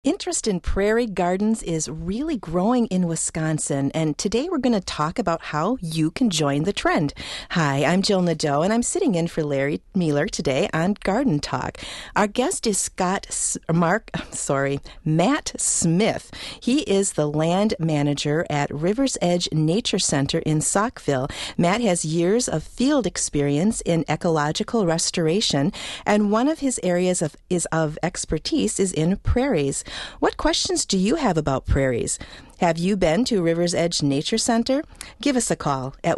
Interest in prairie gardens is really growing in Wisconsin, and today we're going to talk about how you can join the trend. Hi, I'm Jill Nadeau, and I'm sitting in for Larry Mueller today on Garden Talk. Our guest is Matt Smith. He is the land manager at River's Edge Nature Center in Saukville. Matt has years of field experience in ecological restoration, and one of his areas of expertise is in prairies. What questions do you have about prairies? Have you been to River's Edge Nature Center? Give us a call at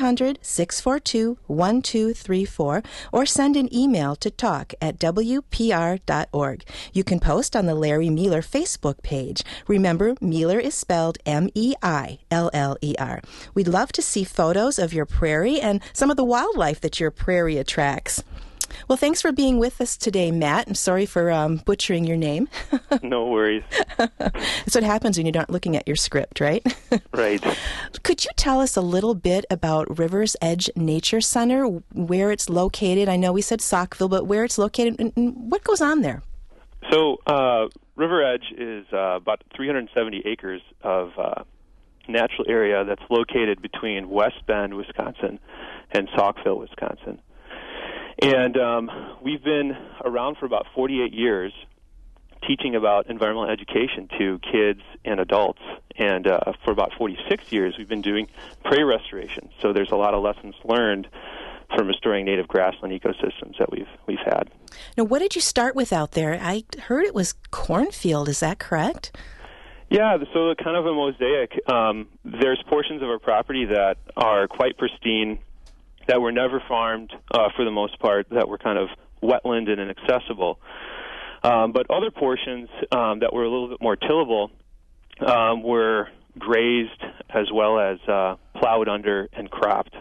1-800-642-1234 or send an email to talk@wpr.org. You can post on the Larry Mueller Facebook page. Remember, Mueller is spelled M-E-I-L-L-E-R. We'd love to see photos of your prairie and some of the wildlife that your prairie attracts. Well, thanks for being with us today, Matt. I'm sorry for butchering your name. No worries. That's what happens when you're not looking at your script, right? Right. Could you tell us a little bit about River's Edge Nature Center, where it's located? I know we said Saukville, but where it's located and what goes on there? So River Edge is about 370 acres of natural area that's located between West Bend, Wisconsin, and Saukville, Wisconsin. And we've been around for about 48 years teaching about environmental education to kids and adults. And for about 46 years, we've been doing prairie restoration. So there's a lot of lessons learned from restoring native grassland ecosystems that we've had. Now, what did you start with out there? I heard it was cornfield. Is that correct? Yeah, so kind of a mosaic. There's portions of our property that are quite pristine, that were never farmed for the most part, that were kind of wetland and inaccessible. But other portions that were a little bit more tillable were grazed as well as plowed under and cropped.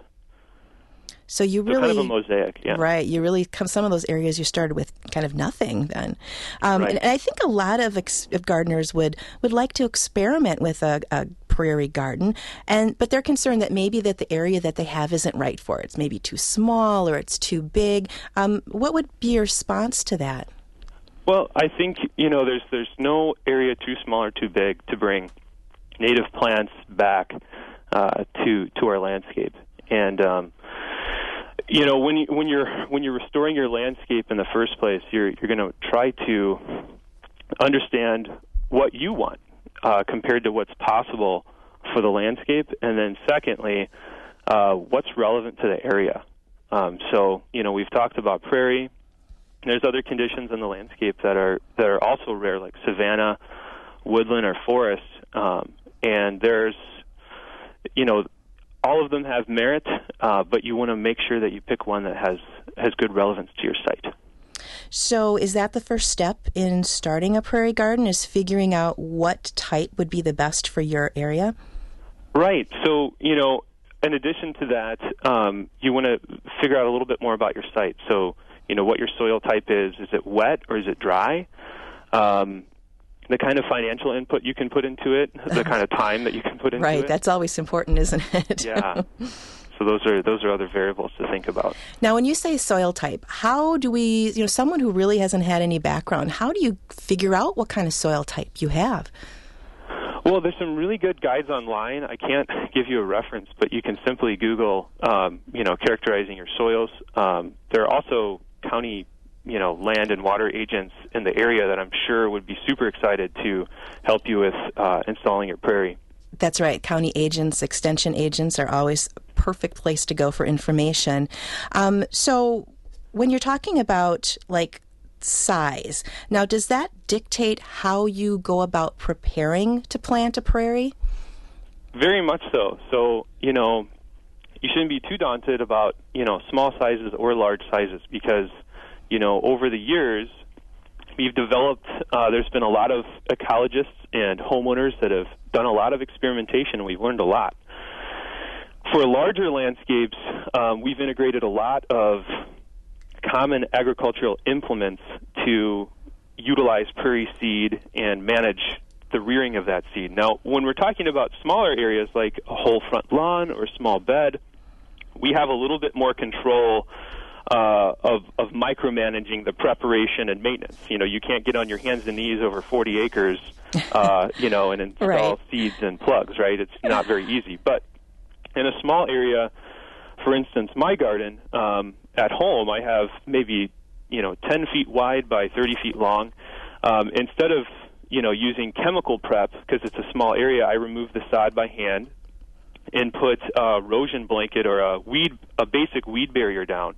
So you really, kind of a mosaic, yeah. Right. You really some of those areas you started with kind of nothing then. Right. And I think a lot of gardeners would like to experiment with a prairie garden, but they're concerned that maybe that the area that they have isn't right for it. It's maybe too small or it's too big. What would be your response to that? Well, I think, there's no area too small or too big to bring native plants back to our landscape. And when you're restoring your landscape in the first place, you're going to try to understand what you want compared to what's possible for the landscape, and then secondly, what's relevant to the area. So we've talked about prairie. There's other conditions in the landscape that are also rare, like savanna, woodland, or forest, and there's all of them have merit, but you want to make sure that you pick one that has good relevance to your site. So is that the first step in starting a prairie garden, is figuring out what type would be the best for your area? Right. So, in addition to that, you want to figure out a little bit more about your site. So, what your soil type is. Is it wet or is it dry? The kind of financial input you can put into it, the kind of time that you can put into it. Right, that's always important, isn't it? Yeah. So those are other variables to think about. Now, when you say soil type, how do we, someone who really hasn't had any background, how do you figure out what kind of soil type you have? Well, there's some really good guides online. I can't give you a reference, but you can simply Google, characterizing your soils. There are also county land and water agents in the area that I'm sure would be super excited to help you with installing your prairie. That's right. County agents, extension agents are always a perfect place to go for information. So when you're talking about, size, now does that dictate how you go about preparing to plant a prairie? Very much so. So, you shouldn't be too daunted about, small sizes or large sizes because over the years, we've developed, there's been a lot of ecologists and homeowners that have done a lot of experimentation, and we've learned a lot. For larger landscapes, we've integrated a lot of common agricultural implements to utilize prairie seed and manage the rearing of that seed. Now, when we're talking about smaller areas like a whole front lawn or a small bed, we have a little bit more control of micromanaging the preparation and maintenance. You can't get on your hands and knees over 40 acres, and install Right. seeds and plugs, right? It's not very easy. But in a small area, for instance, my garden at home, I have maybe 10 feet wide by 30 feet long. Instead of using chemical prep, because it's a small area, I remove the sod by hand and put a erosion blanket or a basic weed barrier down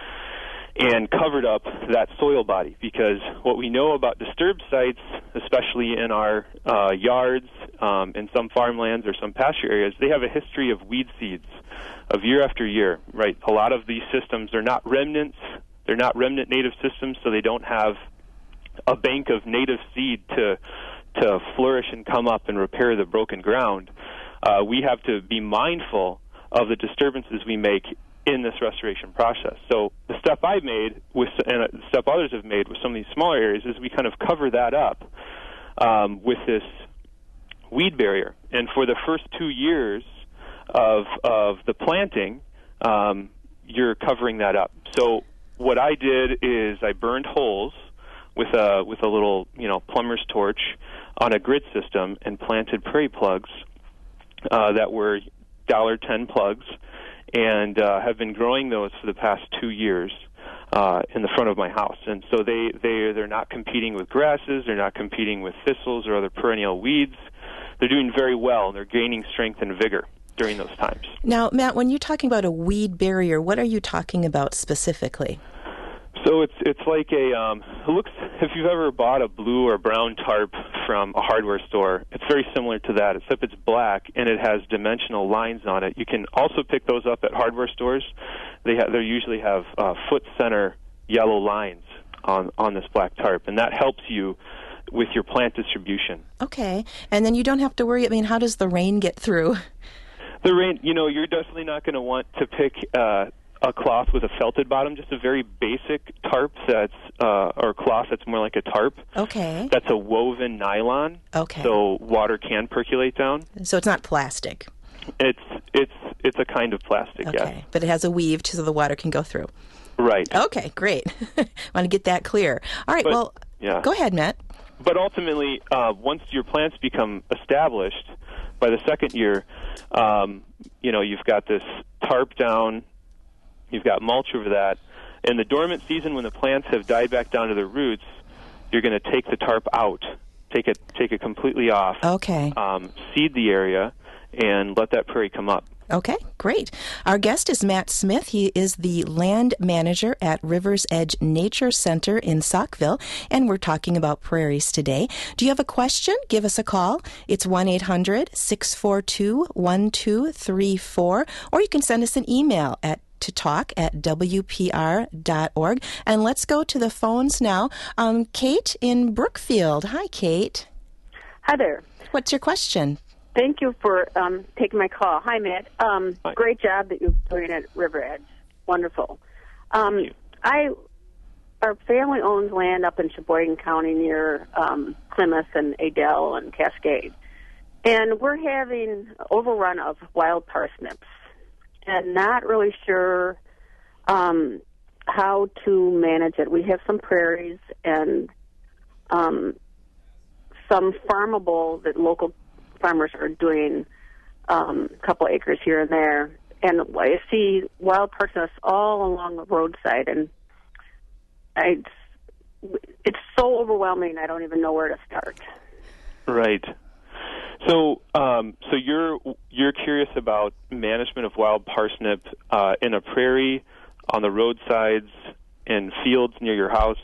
and covered up that soil body, because what we know about disturbed sites, especially in our yards, in some farmlands or some pasture areas, they have a history of weed seeds of year after year, right? A lot of these systems are not remnants. They're not remnant native systems, so they don't have a bank of native seed to flourish and come up and repair the broken ground. We have to be mindful of the disturbances we make in this restoration process. So the step I've made, and the step others have made with some of these smaller areas, is we kind of cover that up with this weed barrier. And for the first 2 years of the planting, you're covering that up. So what I did is I burned holes with a little plumber's torch on a grid system and planted prairie plugs that were $1.10 plugs, and have been growing those for the past 2 years in the front of my house. And so they're not competing with grasses, they're not competing with thistles or other perennial weeds. They're doing very well, and they're gaining strength and vigor during those times. Now, Matt, when you're talking about a weed barrier, what are you talking about specifically? So it's like it looks, if you've ever bought a blue or brown tarp from a hardware store, it's very similar to that, except it's black and it has dimensional lines on it. You can also pick those up at hardware stores. They usually have foot center yellow lines on this black tarp, and that helps you with your plant distribution. Okay, and then you don't have to worry, how does the rain get through? The rain, you're definitely not going to want to pick a cloth with a felted bottom, just a very basic tarp or cloth that's more like a tarp. Okay. That's a woven nylon. Okay. So water can percolate down. So it's not plastic. It's a kind of plastic, Okay. yes. But it has a weave so the water can go through. Right. Okay, great. Want to get that clear. All right, yeah. Go ahead, Matt. But ultimately, once your plants become established, by the second year, you've got this tarp down. You've got mulch over that. In the dormant season, when the plants have died back down to their roots, you're going to take the tarp out, take it completely off. Okay. Seed the area, and let that prairie come up. Okay, great. Our guest is Matt Smith. He is the land manager at Rivers Edge Nature Center in Saukville, and we're talking about prairies today. Do you have a question? Give us a call. It's 1-800-642-1234, or you can send us an email to talk@wpr.org. And let's go to the phones now. Kate in Brookfield. Hi, Kate. Hi there. What's your question? Thank you for taking my call. Hi, Matt. Great job that you're doing at River Edge. Wonderful. Thank you. Our family owns land up in Sheboygan County near Plymouth and Adel and Cascade. And we're having overrun of wild parsnips and not really sure how to manage it. We have some prairies and some farmable that local farmers are doing a couple acres here and there. And I see wild parsnips all along the roadside, and it's so overwhelming I don't even know where to start. Right. So you're curious about management of wild parsnip in a prairie, on the roadsides, in fields near your house,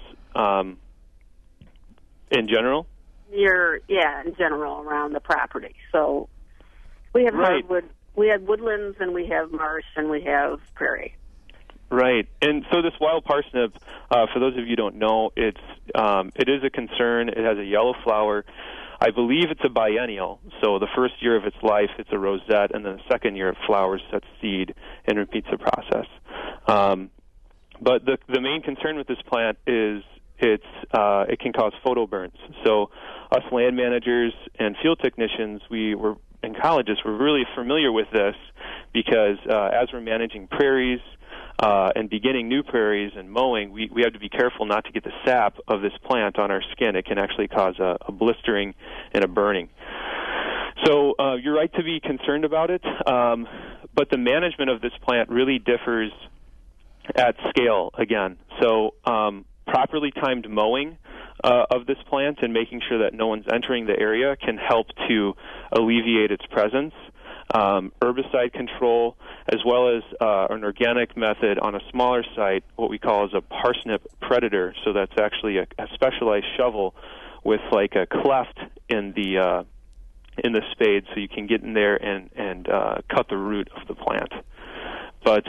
in general? In general around the property. So we have hardwood, we have woodlands, and we have marsh, and we have prairie. Right, and so this wild parsnip, for those of you who don't know, it is a concern. It has a yellow flower. I believe it's a biennial, so the first year of its life it's a rosette, and then the second year it flowers, sets seed, and repeats the process. But the main concern with this plant is it can cause photo burns. So us land managers and field technicians, and collegists, we're really familiar with this because as we're managing prairies, and beginning new prairies and mowing, we have to be careful not to get the sap of this plant on our skin. It can actually cause a blistering and a burning. So you're right to be concerned about it, but the management of this plant really differs at scale again. So properly timed mowing of this plant and making sure that no one's entering the area can help to alleviate its presence. Herbicide control, as well as an organic method on a smaller site, what we call as a parsnip predator. So that's actually a specialized shovel with like a cleft in the spade, so you can get in there and cut the root of the plant. But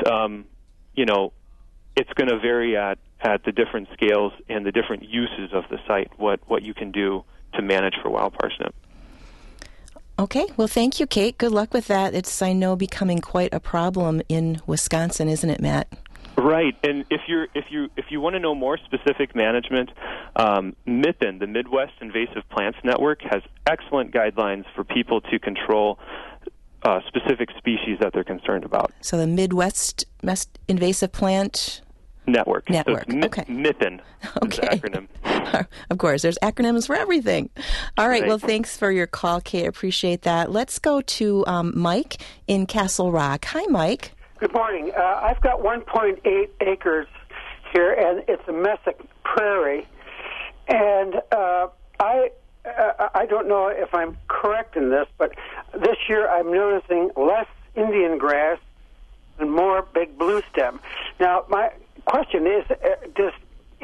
it's going to vary at the different scales and the different uses of the site, what you can do to manage for wild parsnip. Okay, well, thank you, Kate. Good luck with that. It's, I know, becoming quite a problem in Wisconsin, isn't it, Matt? Right, and if you want to know more specific management, MIPN, the Midwest Invasive Plants Network, has excellent guidelines for people to control specific species that they're concerned about. So the Midwest Invasive Plant Network. So okay. MIPN is the acronym. Of course, there's acronyms for everything. All right, well, thanks for your call, Kate. I appreciate that. Let's go to Mike in Castle Rock. Hi, Mike. Good morning. I've got 1.8 acres here, and it's a mesic prairie. And I don't know if I'm correct in this, but this year I'm noticing less Indian grass and more big blue stem. Now, my question is, does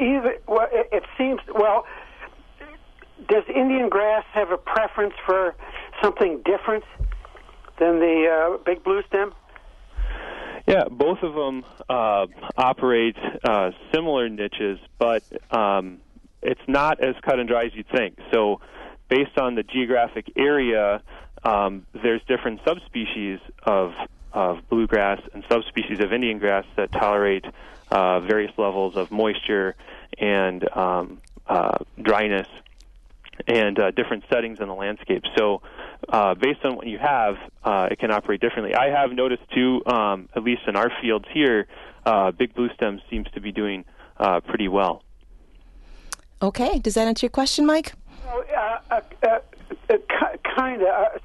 Indian grass have a preference for something different than the big blue stem? Yeah, both of them operate similar niches, but it's not as cut and dry as you'd think. So based on the geographic area, there's different subspecies of bluegrass and subspecies of Indian grass that tolerate various levels of moisture and dryness and different settings in the landscape. So based on what you have, it can operate differently. I have noticed, too, at least in our fields here, big blue stem seems to be doing pretty well. Okay. Does that answer your question, Mike? Kind of.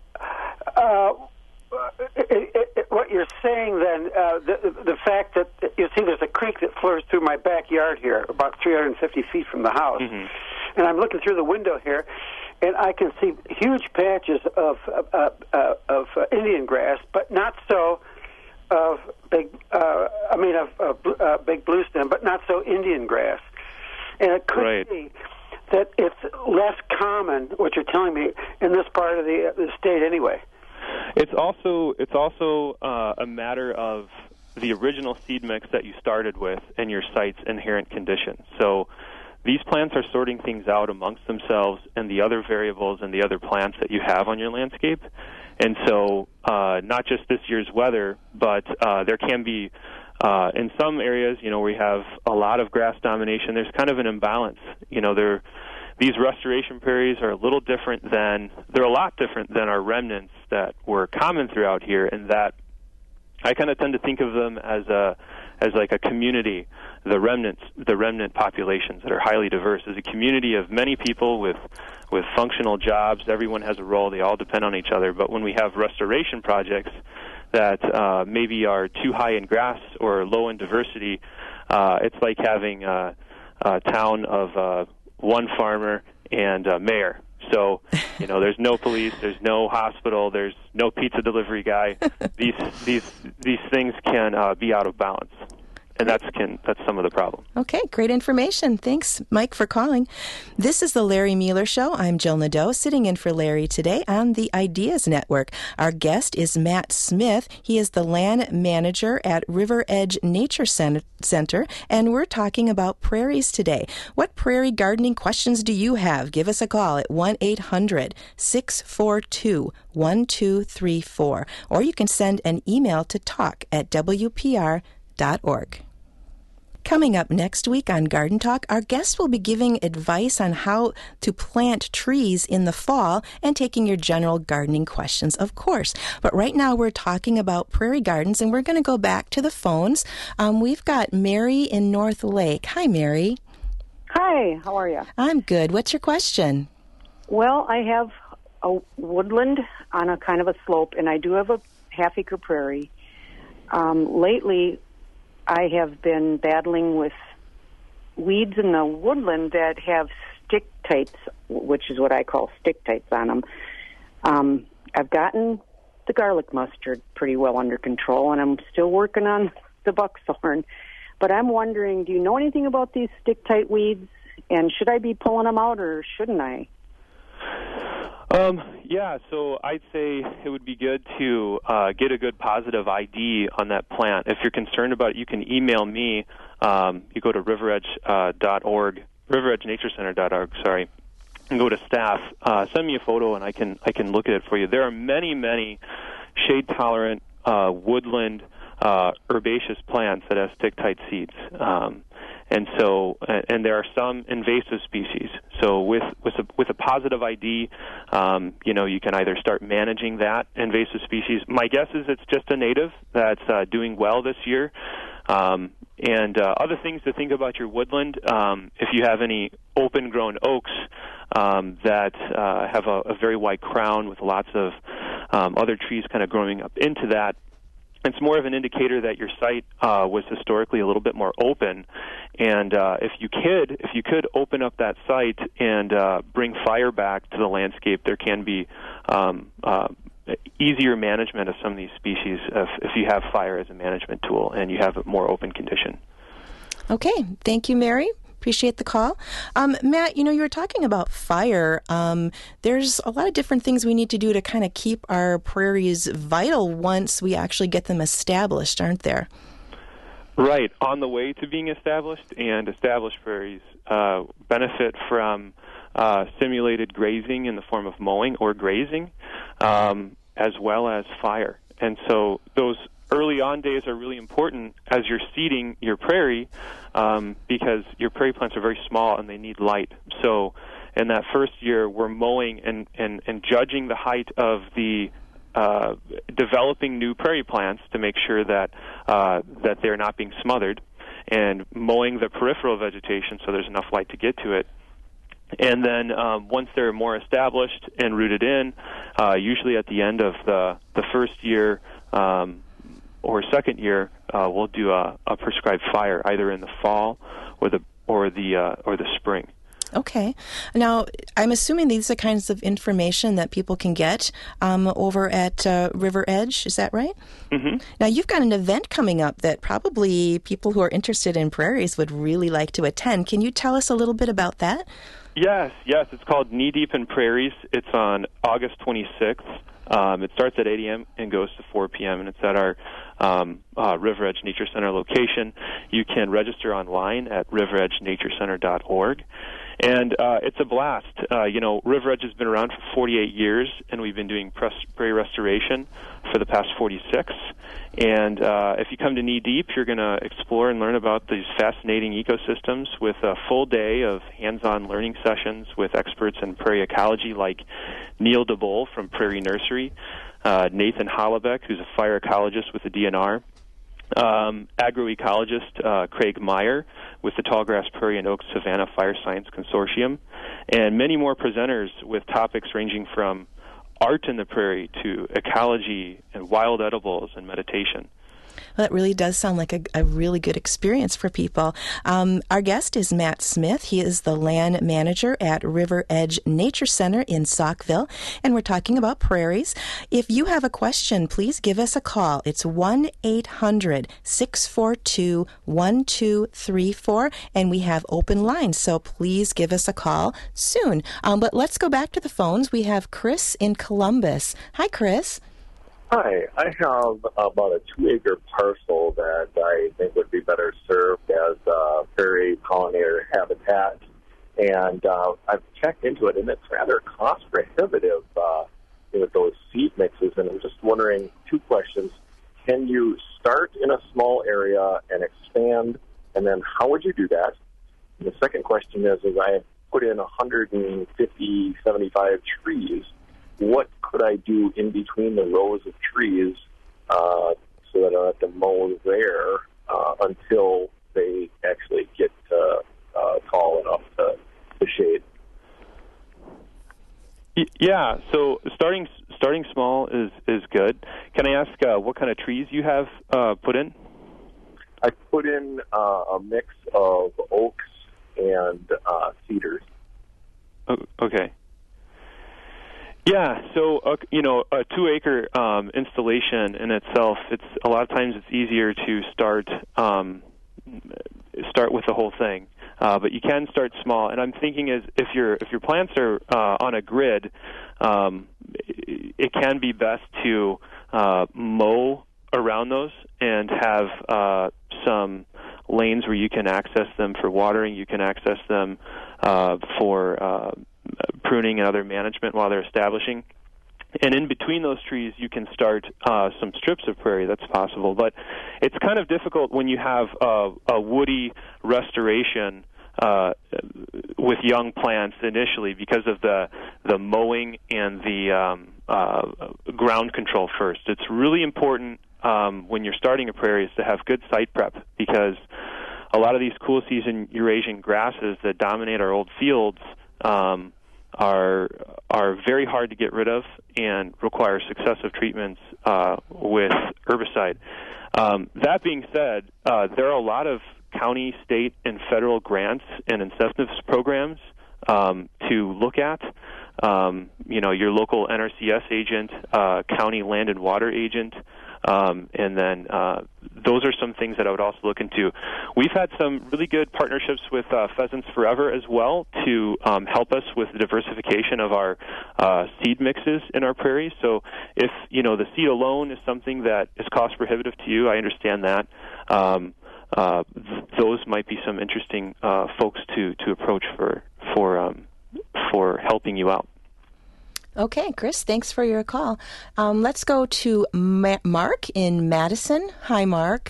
What you're saying then, the fact that, you see, there's a creek that flows through my backyard here, about 350 feet from the house. Mm-hmm. And I'm looking through the window here, and I can see huge patches of Indian grass, but not so of big blue stem, but not so Indian grass. And it could be that it's less common, what you're telling me, in this part of the state anyway. It's also a matter of the original seed mix that you started with and your site's inherent conditions. So these plants are sorting things out amongst themselves and the other variables and the other plants that you have on your landscape. And so not just this year's weather, but there can be, in some areas, we have a lot of grass domination. There's kind of an imbalance. These restoration prairies are a lot different than our remnants that were common throughout here, and that I kind of tend to think of them as like a community. The remnant populations that are highly diverse is a community of many people with functional jobs. Everyone has a role. They all depend on each other. But when we have restoration projects that maybe are too high in grass or low in diversity, it's like having a town of one farmer and a mayor. So, there's no police, there's no hospital, there's no pizza delivery guy. These things can be out of balance. And that's some of the problem. Okay, great information. Thanks, Mike, for calling. This is the Larry Mueller Show. I'm Jill Nadeau, sitting in for Larry today on the Ideas Network. Our guest is Matt Smith. He is the land manager at River Edge Nature Center, and we're talking about prairies today. What prairie gardening questions do you have? Give us a call at 1-800-642-1234, or you can send an email to talk@wpr.org. Coming up next week on Garden Talk, our guest will be giving advice on how to plant trees in the fall and taking your general gardening questions, of course. But right now we're talking about prairie gardens, and we're going to go back to the phones. We've got Mary in North Lake. Hi, Mary. Hi, how are you? I'm good. What's your question? Well, I have a woodland on a kind of a slope, and I do have a half-acre prairie. Lately, I have been battling with weeds in the woodland that have stick-tights, which is what I call stick-tights on them. I've gotten the garlic mustard pretty well under control, and I'm still working on the buckthorn. But I'm wondering, do you know anything about these stick-tight weeds, and should I be pulling them out or shouldn't I? Yeah, so I'd say it would be good to get a good positive ID on that plant. If you're concerned about it, you can email me. You go to riveredge.org, riveredgenaturecenter.org, sorry, and go to staff. Send me a photo, and I can look at it for you. There are many shade-tolerant woodland herbaceous plants that have stick-tight seeds. And there are some invasive species. So with a positive ID, you can either start managing that invasive species. My guess is it's just a native that's doing well this year. And other things to think about your woodland, if you have any open-grown oaks that have a very wide crown with lots of other trees kind of growing up into that, it's more of an indicator that your site was historically a little bit more open. And if you could open up that site and bring fire back to the landscape, there can be easier management of some of these species if you have fire as a management tool and you have a more open condition. Okay. Thank you, Mary. Appreciate the call. Matt, you were talking about fire. There's a lot of different things we need to do to kind of keep our prairies vital once we actually get them established, aren't there? Right. On the way to being established, and established prairies benefit from simulated grazing in the form of mowing or grazing, as well as fire. And so those early on days are really important as you're seeding your prairie, because your prairie plants are very small and they need light. So in that first year, we're mowing and judging the height of the developing new prairie plants to make sure that they're not being smothered, and mowing the peripheral vegetation so there's enough light to get to it. And then once they're more established and rooted in, usually at the end of the first year or second year, we'll do a prescribed fire either in the fall or the spring. Okay. Now, I'm assuming these are kinds of information that people can get over at River Edge. Is that right? Mm-hmm. Now, you've got an event coming up that probably people who are interested in prairies would really like to attend. Can you tell us a little bit about that? Yes. It's called Knee Deep in Prairies. It's on August 26th. It starts at 8 a.m. and goes to 4 p.m., and it's at our River Edge Nature Center location. You can register online at riveredgenaturecenter.org. And it's a blast. River Edge has been around for 48 years, and we've been doing prairie restoration for the past 46. And if you come to Knee Deep, you're going to explore and learn about these fascinating ecosystems with a full day of hands-on learning sessions with experts in prairie ecology like Neil DeBoll from Prairie Nursery, Nathan Hollebeck, who's a fire ecologist with the DNR, agroecologist Craig Meyer with the Tallgrass Prairie and Oak Savanna Fire Science Consortium, and many more presenters with topics ranging from art in the prairie to ecology and wild edibles and meditation. Well, that really does sound like a really good experience for people. Our guest is Matt Smith. He is the land manager at River Edge Nature Center in Saukville, and we're talking about prairies. If you have a question, please give us a call. It's 1-800-642-1234, and we have open lines, so please give us a call soon. But let's go back to the phones. We have Chris in Columbus. Hi, Chris. Hi, I have about a 2-acre parcel that I think would be better served as prairie pollinator habitat, and I've checked into it, and it's rather cost prohibitive with those seed mixes, and I'm just wondering 2 questions. Can you start in a small area and expand, and then how would you do that? And the second question is I have put in 150, 75 trees. What could I do in between the rows of trees so that I don't have to mow there until they actually get tall enough to shade? Yeah, so starting small is good. Can I ask what kind of trees you have put in? I put in a mix of oaks and cedars. Okay. Yeah, so a 2-acre installation in itself, it's a lot of times it's easier to start with the whole thing. But you can start small, and I'm thinking is if your plants are on a grid, it can be best to mow around those and have some lanes where you can access them for watering. You can access them for pruning and other management while they're establishing. And in between those trees, you can start some strips of prairie. That's possible. But it's kind of difficult when you have a woody restoration with young plants initially because of the mowing and the ground control first. It's really important when you're starting a prairie is to have good site prep, because a lot of these cool season Eurasian grasses that dominate our old fields are very hard to get rid of and require successive treatments with herbicide. That being said, there are a lot of county, state, and federal grants and incentives programs to look at. Your local NRCS agent, county land and water agent, and then those are some things that I would also look into. We've had some really good partnerships with Pheasants Forever as well to help us with the diversification of our seed mixes in our prairies. So if, the seed alone is something that is cost prohibitive to you, I understand that. Those might be some interesting folks to approach for helping you out. Okay, Chris, thanks for your call. Let's go to Mark in Madison. Hi, Mark.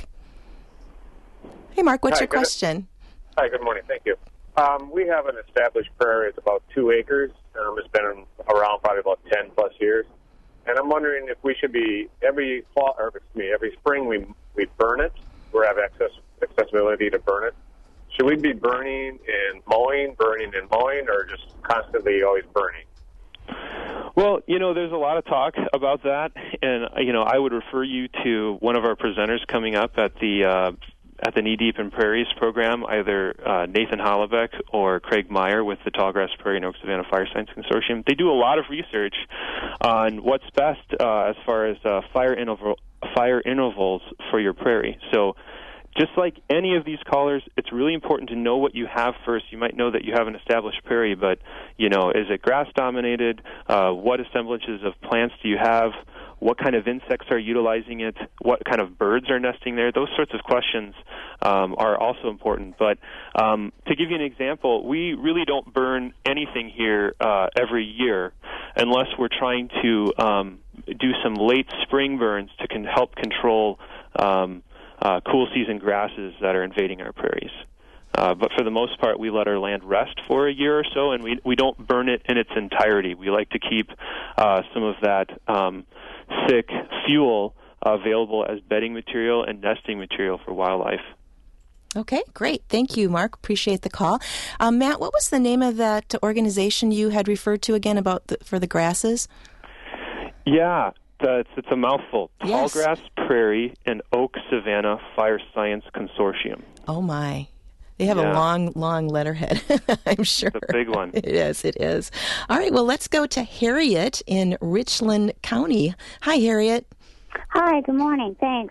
Hey, Mark, what's your question? Hi, good morning. Thank you. We have an established prairie. It's about 2 acres. It's been around probably about 10 plus years. And I'm wondering if we should be every spring we burn it. We have accessibility to burn it. Should we be burning and mowing, or just constantly always burning? Well, there's a lot of talk about that, and I would refer you to one of our presenters coming up at the Knee Deep in Prairies program, either Nathan Hollebeck or Craig Meyer with the Tallgrass Prairie and Oak Savannah Fire Science Consortium. They do a lot of research on what's best as far as fire intervals for your prairie. So just like any of these callers, it's really important to know what you have first. You might know that you have an established prairie, but, is it grass-dominated? What assemblages of plants do you have? What kind of insects are utilizing it? What kind of birds are nesting there? Those sorts of questions are also important. But to give you an example, we really don't burn anything here every year unless we're trying to do some late spring burns to help control cool season grasses that are invading our prairies. But for the most part, we let our land rest for a year or so, and we don't burn it in its entirety. We like to keep some of that thick fuel available as bedding material and nesting material for wildlife. Okay, great. Thank you, Mark. Appreciate the call. Matt, what was the name of that organization you had referred to again for the grasses? Yeah. It's a mouthful. Yes. Tallgrass Prairie and Oak Savannah Fire Science Consortium. Oh, my. They have a long letterhead, I'm sure. It's a big one. It is. All right, well, let's go to Harriet in Richland County. Hi, Harriet. Hi, good morning. Thanks.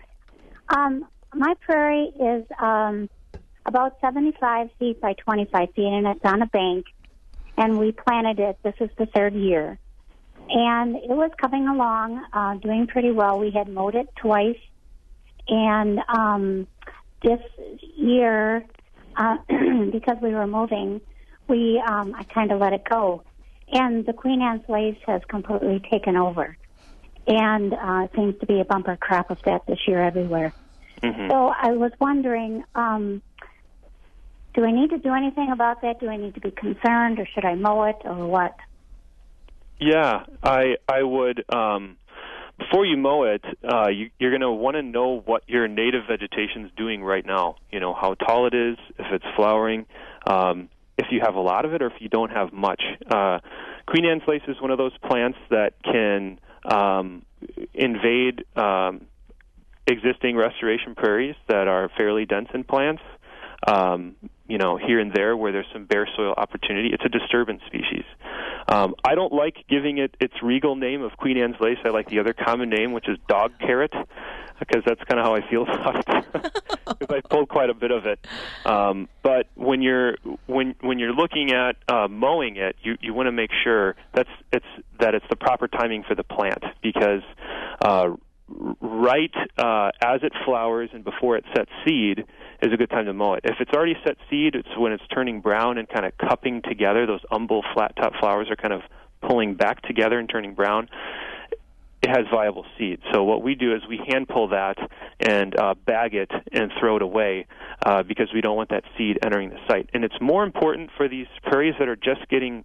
My prairie is about 75 feet by 25 feet, and it's on a bank, and we planted it. This is the 3rd year. And it was coming along, doing pretty well. We had mowed it twice. And this year, because we were moving, I kind of let it go. And the Queen Anne's lace has completely taken over. And it seems to be a bumper crop of that this year everywhere. Mm-hmm. So I was wondering, Do I need to do anything about that? Do I need to be concerned, or should I mow it, or what? Yeah, I would. Before you mow it, you're going to want to know what your native vegetation is doing right now. You know, how tall it is, if it's flowering, if you have a lot of it, or if you don't have much. Queen Anne's lace is one of those plants that can invade existing restoration prairies that are fairly dense in plants. You know, here and there where there's some bare soil opportunity. It's a disturbance species. I don't like giving it its regal name of Queen Anne's lace. I like the other common name, which is dog carrot, because that's kind of how I feel about it. Because I pulled quite a bit of it. But when you're looking at mowing it, you want to make sure that it's the proper timing for the plant, because right as it flowers and before it sets seed is a good time to mow it. If it's already set seed, it's when it's turning brown and kind of cupping together. Those umbel flat-top flowers are kind of pulling back together and turning brown. It has viable seed. So what we do is we hand pull that and bag it and throw it away because we don't want that seed entering the site. And it's more important for these prairies that are just getting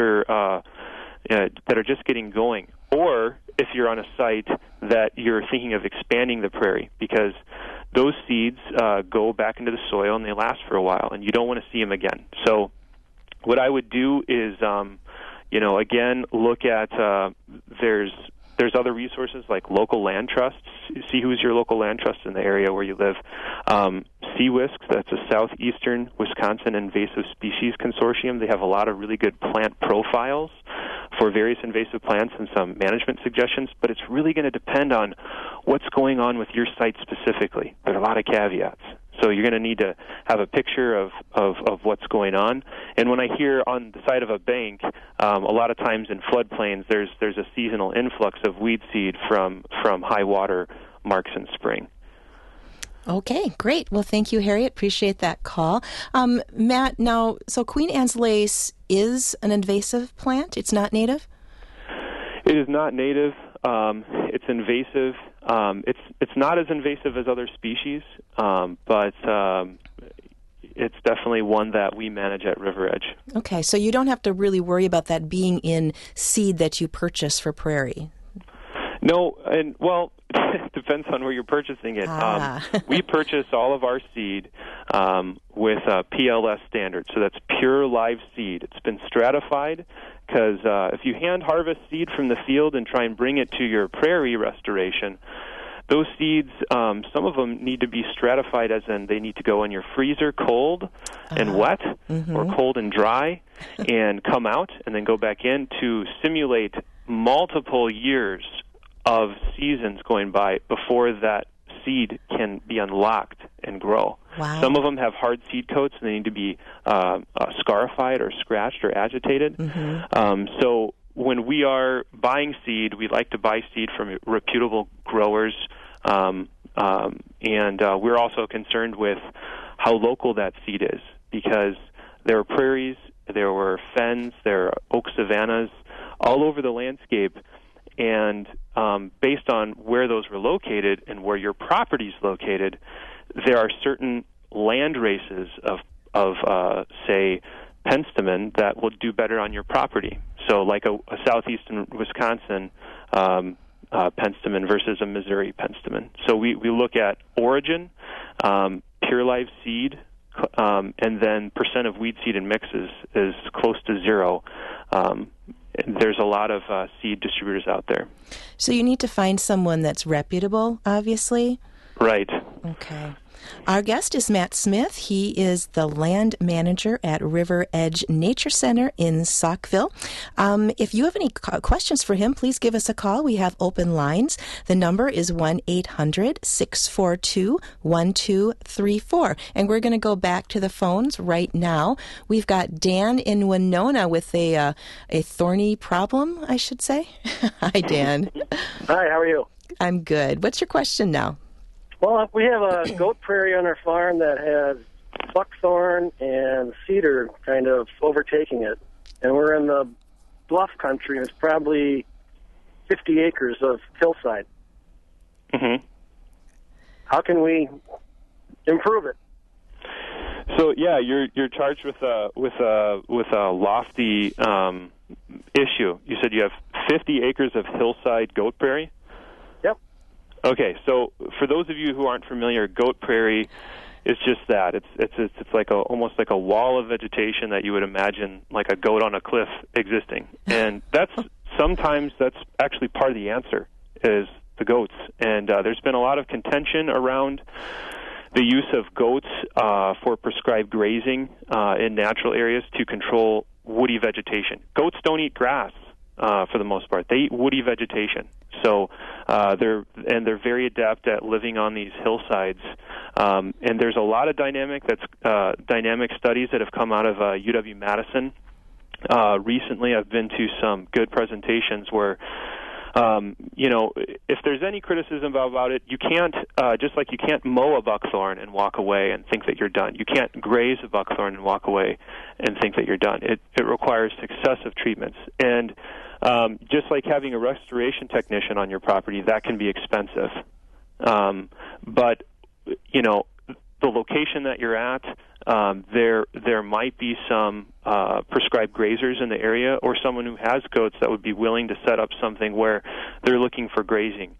going, or if you're on a site that you're thinking of expanding the prairie, because those seeds go back into the soil and they last for a while, and you don't want to see them again. So what I would do is, again, look at there's other resources like local land trusts. See who's your local land trust in the area where you live. CWISC, that's a Southeastern Wisconsin Invasive Species Consortium. They have a lot of really good plant profiles for various invasive plants and some management suggestions, but it's really going to depend on what's going on with your site specifically. There are a lot of caveats. So you're going to need to have a picture of what's going on. And when I hear on the side of a bank, a lot of times in floodplains, there's a seasonal influx of weed seed from high water marks in spring. Okay, great. Well, thank you, Harriet. Appreciate that call. Matt, now, so Queen Anne's lace is an invasive plant? It's not native? It is not native. It's invasive. It's not as invasive as other species, but it's definitely one that we manage at River Edge. Okay, so you don't have to really worry about that being in seed that you purchase for prairie. No, and well, it depends on where you're purchasing it. We purchase all of our seed with PLS standards, so that's pure live seed. It's been stratified because if you hand harvest seed from the field and try and bring it to your prairie restoration, those seeds, some of them need to be stratified, as in they need to go in your freezer cold and wet, or cold and dry, and come out and then go back in to simulate multiple years of seasons going by before that seed can be unlocked and grow. Wow. Some of them have hard seed coats and they need to be scarified or scratched or agitated. So when we are buying seed, we like to buy seed from reputable growers, and we're also concerned with how local that seed is, because there are prairies, there were fens, there are oak savannas all over the landscape, and based on where those were located and where your property is located, there are certain land races of say, penstemon that will do better on your property. So like a southeastern Wisconsin penstemon versus a Missouri penstemon. So we look at origin, pure live seed, and then percent of weed seed and mixes is close to zero. There's a lot of seed distributors out there. So you need to find someone that's reputable, obviously? Right. Okay. Our guest is Matt Smith. He is the land manager at River Edge Nature Center in Saukville. If you have any questions for him, please give us a call. We have open lines. The number is 1-800-642-1234. And we're going to go back to the phones right now. We've got Dan in Winona with a thorny problem, I should say. Hi, Dan. Hi, how are you? I'm good. What's your question now? Well, we have a goat prairie on our farm that has buckthorn and cedar kind of overtaking it. And we're in the bluff country, and it's probably 50 acres of hillside. How can we improve it? So yeah, you're charged with a lofty issue. You said you have 50 acres of hillside goat prairie. Yep. Okay, so for those of you who aren't familiar, goat prairie is just that. It's like almost like a wall of vegetation that you would imagine like a goat on a cliff existing, and sometimes that's actually part of the answer is the goats. And there's been a lot of contention around the use of goats for prescribed grazing in natural areas to control woody vegetation. Goats don't eat grass for the most part. They eat woody vegetation. So they're very adept at living on these hillsides. And there's a lot of dynamic studies that have come out of UW-Madison. Recently, I've been to some good presentations where if there's any criticism about it, you can't, just like you can't mow a buckthorn and walk away and think that you're done. You can't graze a buckthorn and walk away and think that you're done. It requires successive treatments. And just like having a restoration technician on your property, that can be expensive. But, the location that you're at, there might be some prescribed grazers in the area or someone who has goats that would be willing to set up something where they're looking for grazing.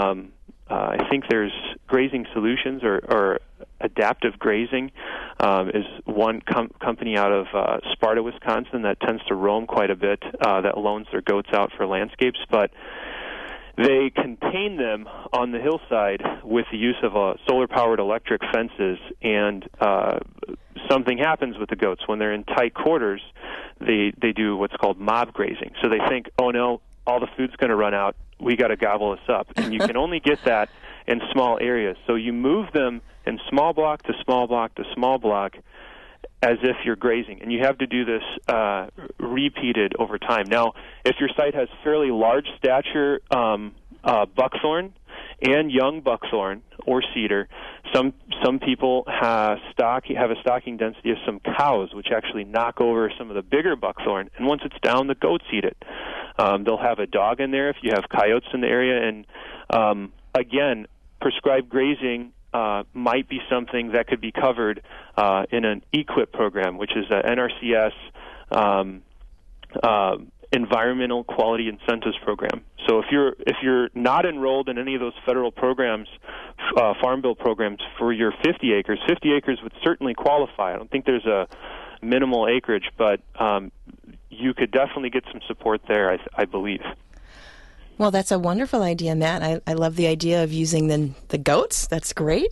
I think there's Grazing Solutions or Adaptive Grazing is one company out of Sparta, Wisconsin that tends to roam quite a bit that loans their goats out for landscapes, but they contain them on the hillside with the use of solar-powered electric fences, and something happens with the goats. When they're in tight quarters, they do what's called mob grazing. So they think, oh no, all the food's going to run out, we got to gobble this up. And you can only get that in small areas. So you move them in small block to small block to small block as if you're grazing. And you have to do this repeated over time. Now, if your site has fairly large stature buckthorn and young buckthorn or cedar, some people have a stocking density of some cows, which actually knock over some of the bigger buckthorn. And once it's down, the goats eat it. They'll have a dog in there if you have coyotes in the area. And again, prescribed grazing might be something that could be covered in an EQIP program, which is an NRCS Environmental Quality Incentives Program. So if you're not enrolled in any of those federal programs, Farm Bill programs for your 50 acres would certainly qualify. I don't think there's a minimal acreage, but you could definitely get some support there, I believe. Well, that's a wonderful idea, Matt. I love the idea of using the goats. That's great.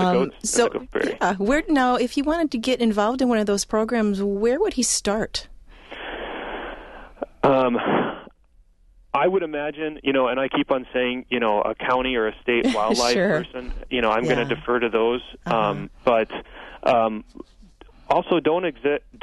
Where now, if he wanted to get involved in one of those programs, where would he start? I would imagine, and I keep on saying, a county or a state wildlife person. I'm going to defer to those. But also, don't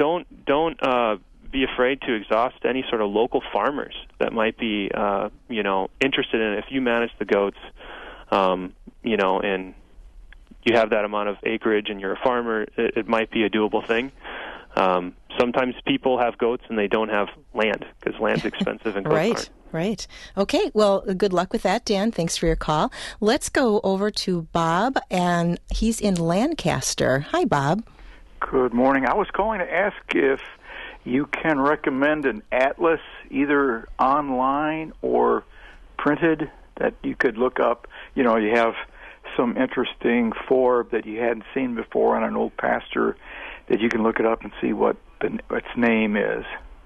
be afraid to exhaust any sort of local farmers that might be, interested in it. If you manage the goats, and you have that amount of acreage and you're a farmer, it might be a doable thing. Sometimes people have goats and they don't have land because land's expensive and goats aren't. Right. Okay, well, good luck with that, Dan. Thanks for your call. Let's go over to Bob, and he's in Lancaster. Hi, Bob. Good morning. I was calling to ask if you can recommend an atlas, either online or printed, that you could look up. You have some interesting forb that you hadn't seen before on an old pasture that you can look it up and see what its name is.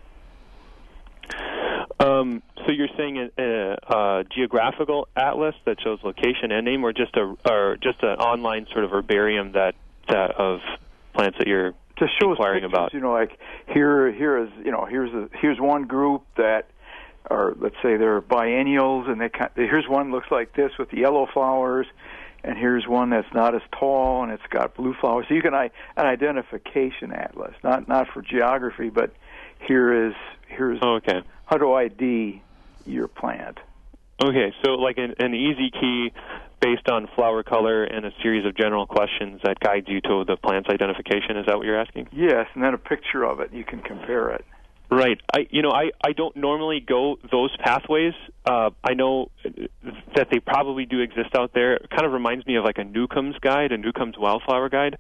So you're saying a geographical atlas that shows location and name, or just an online sort of herbarium that of plants that you're inquiring about? Like here's one group that are, let's say, they're biennials, and here's one looks like this with the yellow flowers, and here's one that's not as tall and it's got blue flowers. So you can an identification atlas, not for geography, but here's how to ID your plant. Okay, so like an easy key based on flower color and a series of general questions that guides you to the plant's identification. Is that what you're asking? Yes, and then a picture of it. You can compare it. Right. I don't normally go those pathways. I know that they probably do exist out there. It kind of reminds me of like a Newcomb's guide, a Newcomb's wildflower guide.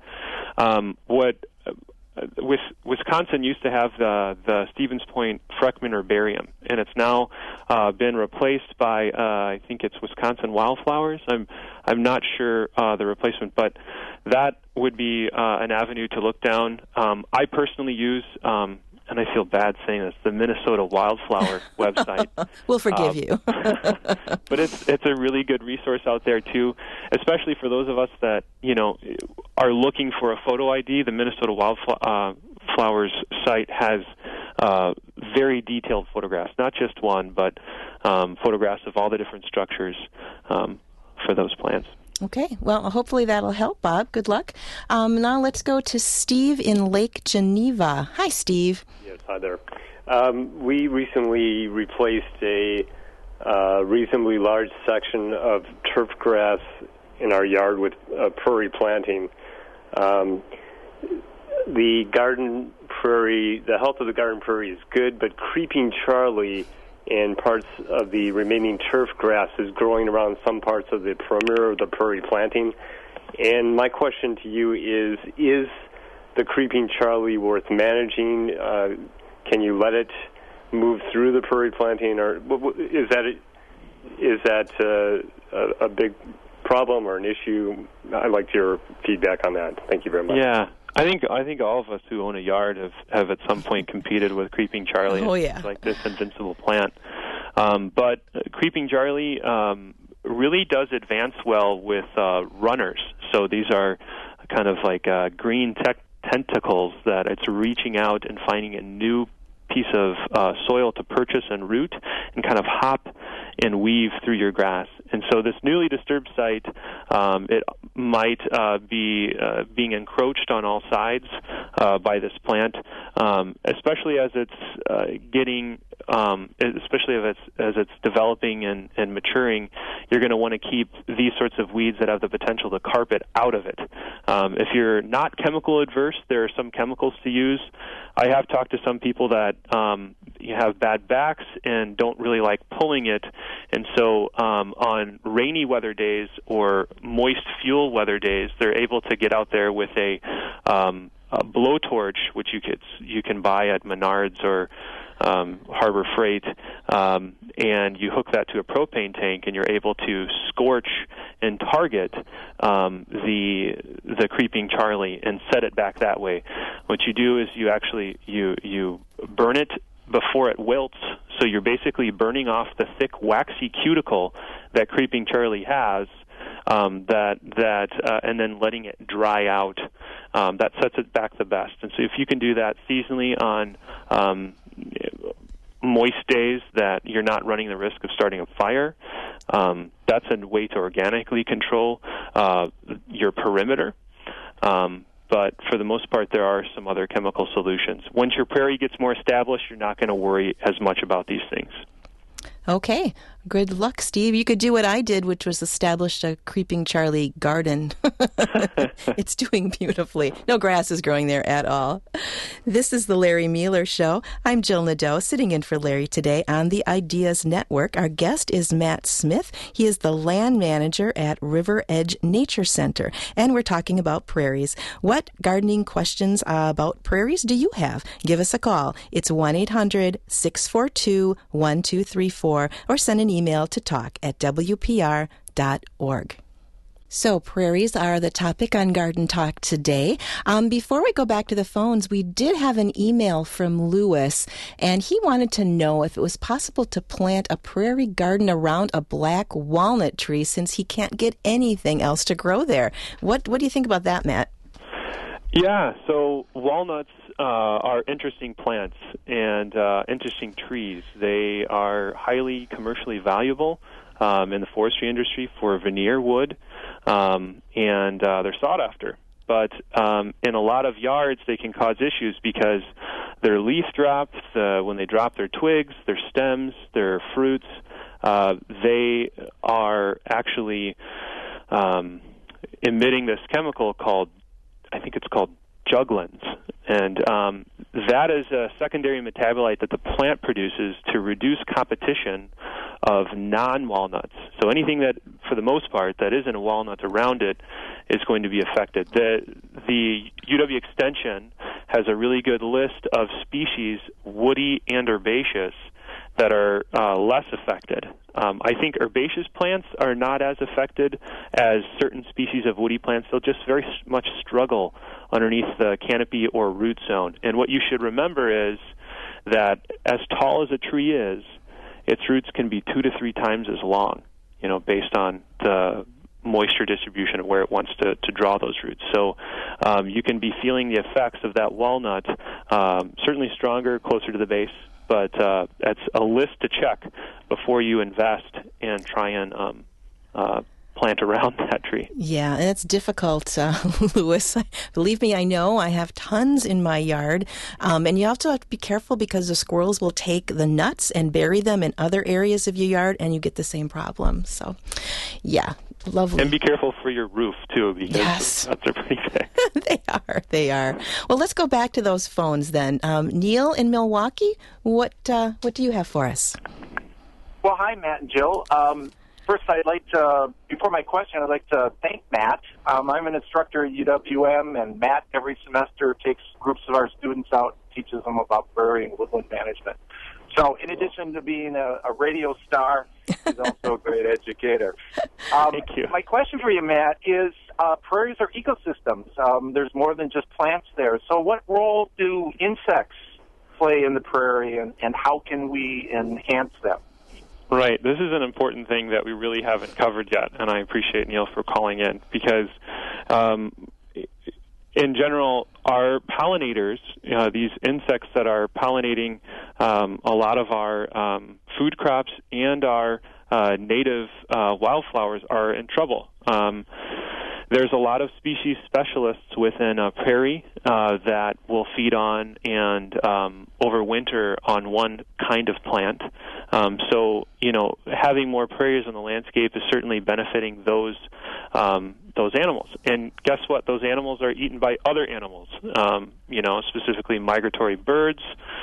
Wisconsin used to have the Stevens Point Freckman herbarium, and it's now been replaced by I think it's Wisconsin Wildflowers. I'm not sure the replacement, but that would be an avenue to look down. I personally use, and I feel bad saying this, the Minnesota Wildflower website. We'll forgive you. But it's a really good resource out there too, especially for those of us that are looking for a photo ID. The Minnesota Wildflowers site has very detailed photographs, not just one, but photographs of all the different structures for those plants. Okay, well, hopefully that'll help, Bob. Good luck. Now let's go to Steve in Lake Geneva. Hi, Steve. Yes, hi there. We recently replaced a reasonably large section of turf grass in our yard with prairie planting. The garden prairie, the health of the garden prairie is good, but Creeping Charlie and parts of the remaining turf grass is growing around some parts of the perimeter of the prairie planting. And my question to you is the Creeping Charlie worth managing? Can you let it move through the prairie planting, or is that a big problem or an issue? I'd like your feedback on that. Thank you very much. Yeah. I think all of us who own a yard have at some point competed with Creeping Charlie. Oh, yeah. It's like this invincible plant. But Creeping Charlie really does advance well with runners. So these are kind of like green tentacles that it's reaching out and finding a new piece of soil to purchase and root and kind of hop and weave through your grass. And so this newly disturbed site, it might be being encroached on all sides by this plant, especially as it's especially as it's developing and maturing. You're going to want to keep these sorts of weeds that have the potential to carpet out of it. If you're not chemical adverse, there are some chemicals to use. I have talked to some people that you have bad backs and don't really like pulling it, and so on rainy weather days or moist fuel weather days, they're able to get out there with a blowtorch, which you can buy at Menards or Harbor Freight, and you hook that to a propane tank, and you're able to scorch and target the Creeping Charlie and set it back that way. What you do is you burn it before it wilts, so you're basically burning off the thick waxy cuticle that Creeping Charlie has, and then letting it dry out. That sets it back the best. And so if you can do that seasonally on moist days that you're not running the risk of starting a fire, that's a way to organically control your perimeter. But for the most part, there are some other chemical solutions. Once your prairie gets more established, you're not going to worry as much about these things. Okay. Good luck, Steve. You could do what I did, which was establish a Creeping Charlie garden. It's doing beautifully. No grass is growing there at all. This is the Larry Mueller Show. I'm Jill Nadeau, sitting in for Larry today on the Ideas Network. Our guest is Matt Smith. He is the land manager at River Edge Nature Center, and we're talking about prairies. What gardening questions about prairies do you have? Give us a call. It's 1-800-642-1234, or send an email to talk@wpr.org. So prairies are the topic on Garden Talk today. Before we go back to the phones, we did have an email from Lewis, and he wanted to know if it was possible to plant a prairie garden around a black walnut tree, since he can't get anything else to grow there. What do you think about that, Matt? Yeah, so walnuts are interesting plants and interesting trees. They are highly commercially valuable in the forestry industry for veneer wood, and they're sought after. But in a lot of yards, they can cause issues because their leaf drops, when they drop their twigs, their stems, their fruits, they are actually emitting this chemical called, I think it's called juglans, and that is a secondary metabolite that the plant produces to reduce competition of non-walnuts. So anything that, for the most part, that isn't a walnut around it is going to be affected. The UW Extension has a really good list of species, woody and herbaceous, that are less affected. I think herbaceous plants are not as affected as certain species of woody plants. They'll just very much struggle underneath the canopy or root zone. And what you should remember is that as tall as a tree is, its roots can be 2 to 3 times as long, based on the moisture distribution of where it wants to draw those roots. So you can be feeling the effects of that walnut, certainly stronger, closer to the base, but that's a list to check before you invest and try and plant around that tree. Yeah, and it's difficult, Louis. Believe me, I know. I have tons in my yard. And you also have to be careful because the squirrels will take the nuts and bury them in other areas of your yard, and you get the same problem. So, yeah, lovely. And be careful for your roof, too, because the nuts are pretty big. They are. Well, let's go back to those phones then. Neil in Milwaukee, what do you have for us? Well, hi, Matt and Jill. First, I'd like to, before my question, I'd like to thank Matt. I'm an instructor at UWM, and Matt every semester takes groups of our students out and teaches them about prairie and woodland management. So in addition to being a radio star, he's also a great educator. Thank you. My question for you, Matt, is prairies are ecosystems. There's more than just plants there. So what role do insects play in the prairie, and how can we enhance them? Right. This is an important thing that we really haven't covered yet, and I appreciate Neil for calling in because, in general, our pollinators, these insects that are pollinating a lot of our food crops and our native wildflowers are in trouble. There's a lot of species specialists within a prairie that will feed on and overwinter on one kind of plant. So, having more prairies in the landscape is certainly benefiting those animals. And guess what? Those animals are eaten by other animals, specifically migratory birds.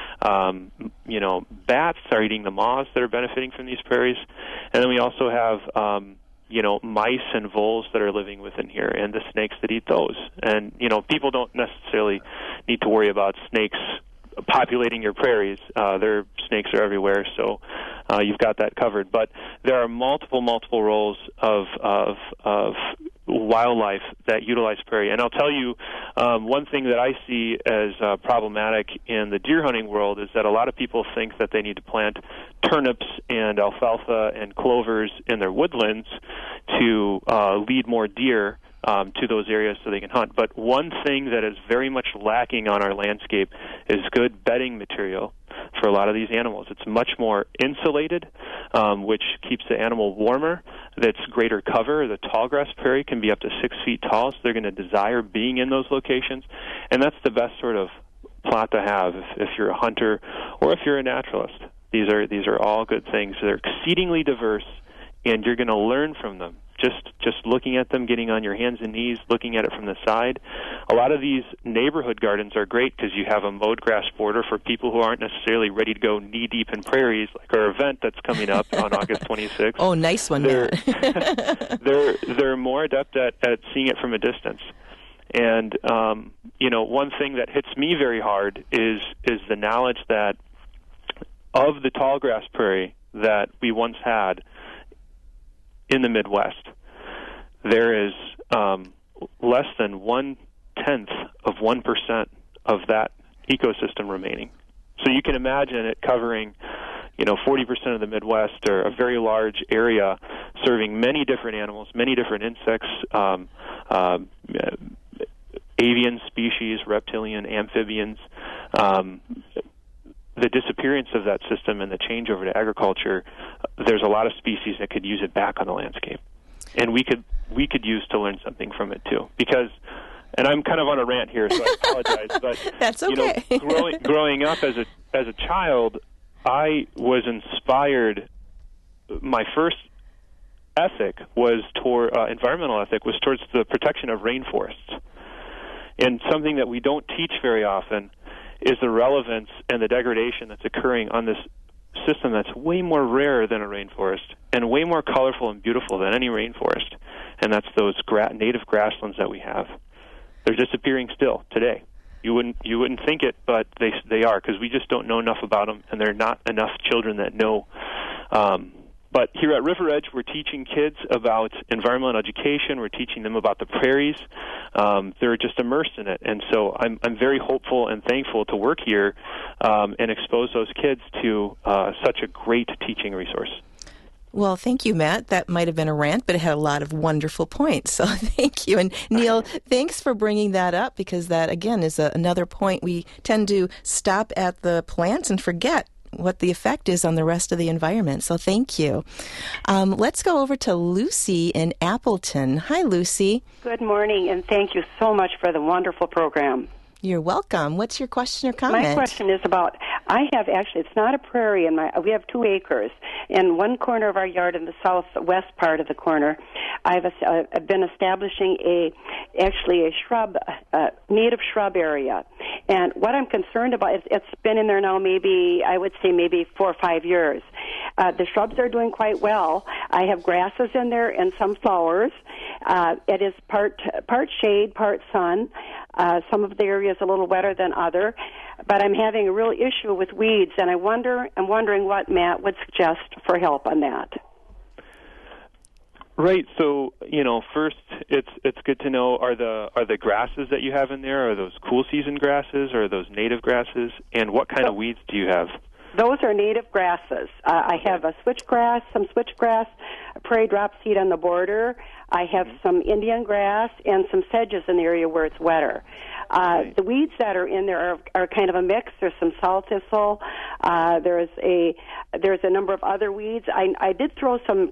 Bats are eating the moths that are benefiting from these prairies. And then we also have mice and voles that are living within here, and the snakes that eat those. And, people don't necessarily need to worry about snakes populating your prairies. Their snakes are everywhere, so you've got that covered. But there are multiple roles of wildlife that utilize prairie. And I'll tell you, one thing that I see as problematic in the deer hunting world is that a lot of people think that they need to plant turnips and alfalfa and clovers in their woodlands to lead more deer to those areas so they can hunt. But one thing that is very much lacking on our landscape is good bedding material for a lot of these animals. It's much more insulated, which keeps the animal warmer. That's greater cover. The tallgrass prairie can be up to 6 feet tall, so they're going to desire being in those locations. And that's the best sort of plot to have if you're a hunter or if you're a naturalist. These are all good things. They're exceedingly diverse, and you're going to learn from them. Just looking at them, getting on your hands and knees, looking at it from the side. A lot of these neighborhood gardens are great because you have a mowed grass border for people who aren't necessarily ready to go knee-deep in prairies, like our event that's coming up on August 26th. Oh, nice one, Matt. They're more adept at seeing it from a distance. And, one thing that hits me very hard is the knowledge that of the tallgrass prairie that we once had in the Midwest, there is less than 1/10 of 1% of that ecosystem remaining. So you can imagine it covering, 40% of the Midwest, or a very large area, serving many different animals, many different insects, avian species, reptilian, amphibians. The disappearance of that system and the change over to agriculture, there's a lot of species that could use it back on the landscape, and we could use to learn something from it too. Because, and I'm kind of on a rant here, so I apologize, but that's okay. Growing up as a child, I was inspired. My first ethic was toward environmental ethic was towards the protection of rainforests, and something that we don't teach very often is the relevance and the degradation that's occurring on this system that's way more rare than a rainforest and way more colorful and beautiful than any rainforest, and that's those native grasslands that we have. They're disappearing still today. You wouldn't think it, but they are, because we just don't know enough about them, and there are not enough children that know. But here at River Edge, we're teaching kids about environmental education. We're teaching them about the prairies. They're just immersed in it, and so I'm very hopeful and thankful to work here and expose those kids to such a great teaching resource. Well, thank you, Matt. That might have been a rant, but it had a lot of wonderful points. So thank you. And Neil, thanks for bringing that up, because that, again, is another point. We tend to stop at the plants and forget what the effect is on the rest of the environment. So thank you. Let's go over to Lucy in Appleton. Hi, Lucy. Good morning, and thank you so much for the wonderful program. You're welcome. What's your question or comment? My question is about, it's not a prairie, we have 2 acres. In one corner of our yard, in the southwest part of the corner, I've been establishing a native shrub area. And what I'm concerned about, it's been in there now maybe 4 or 5 years. The shrubs are doing quite well. I have grasses in there and some flowers. It is part shade, part sun. Some of the area is a little wetter than other, but I'm having a real issue with weeds, and I'm wondering what Matt would suggest for help on that. Right. So, first, it's good to know, are the grasses that you have in there, are those cool season grasses, or are those native grasses, and what kind of weeds do you have? Those are native grasses. I have some switchgrass, a prairie drop seed on the border. I have some Indian grass and some sedges in the area where it's wetter. The weeds that are in there are kind of a mix. There's some salt thistle. There's a number of other weeds. I did throw some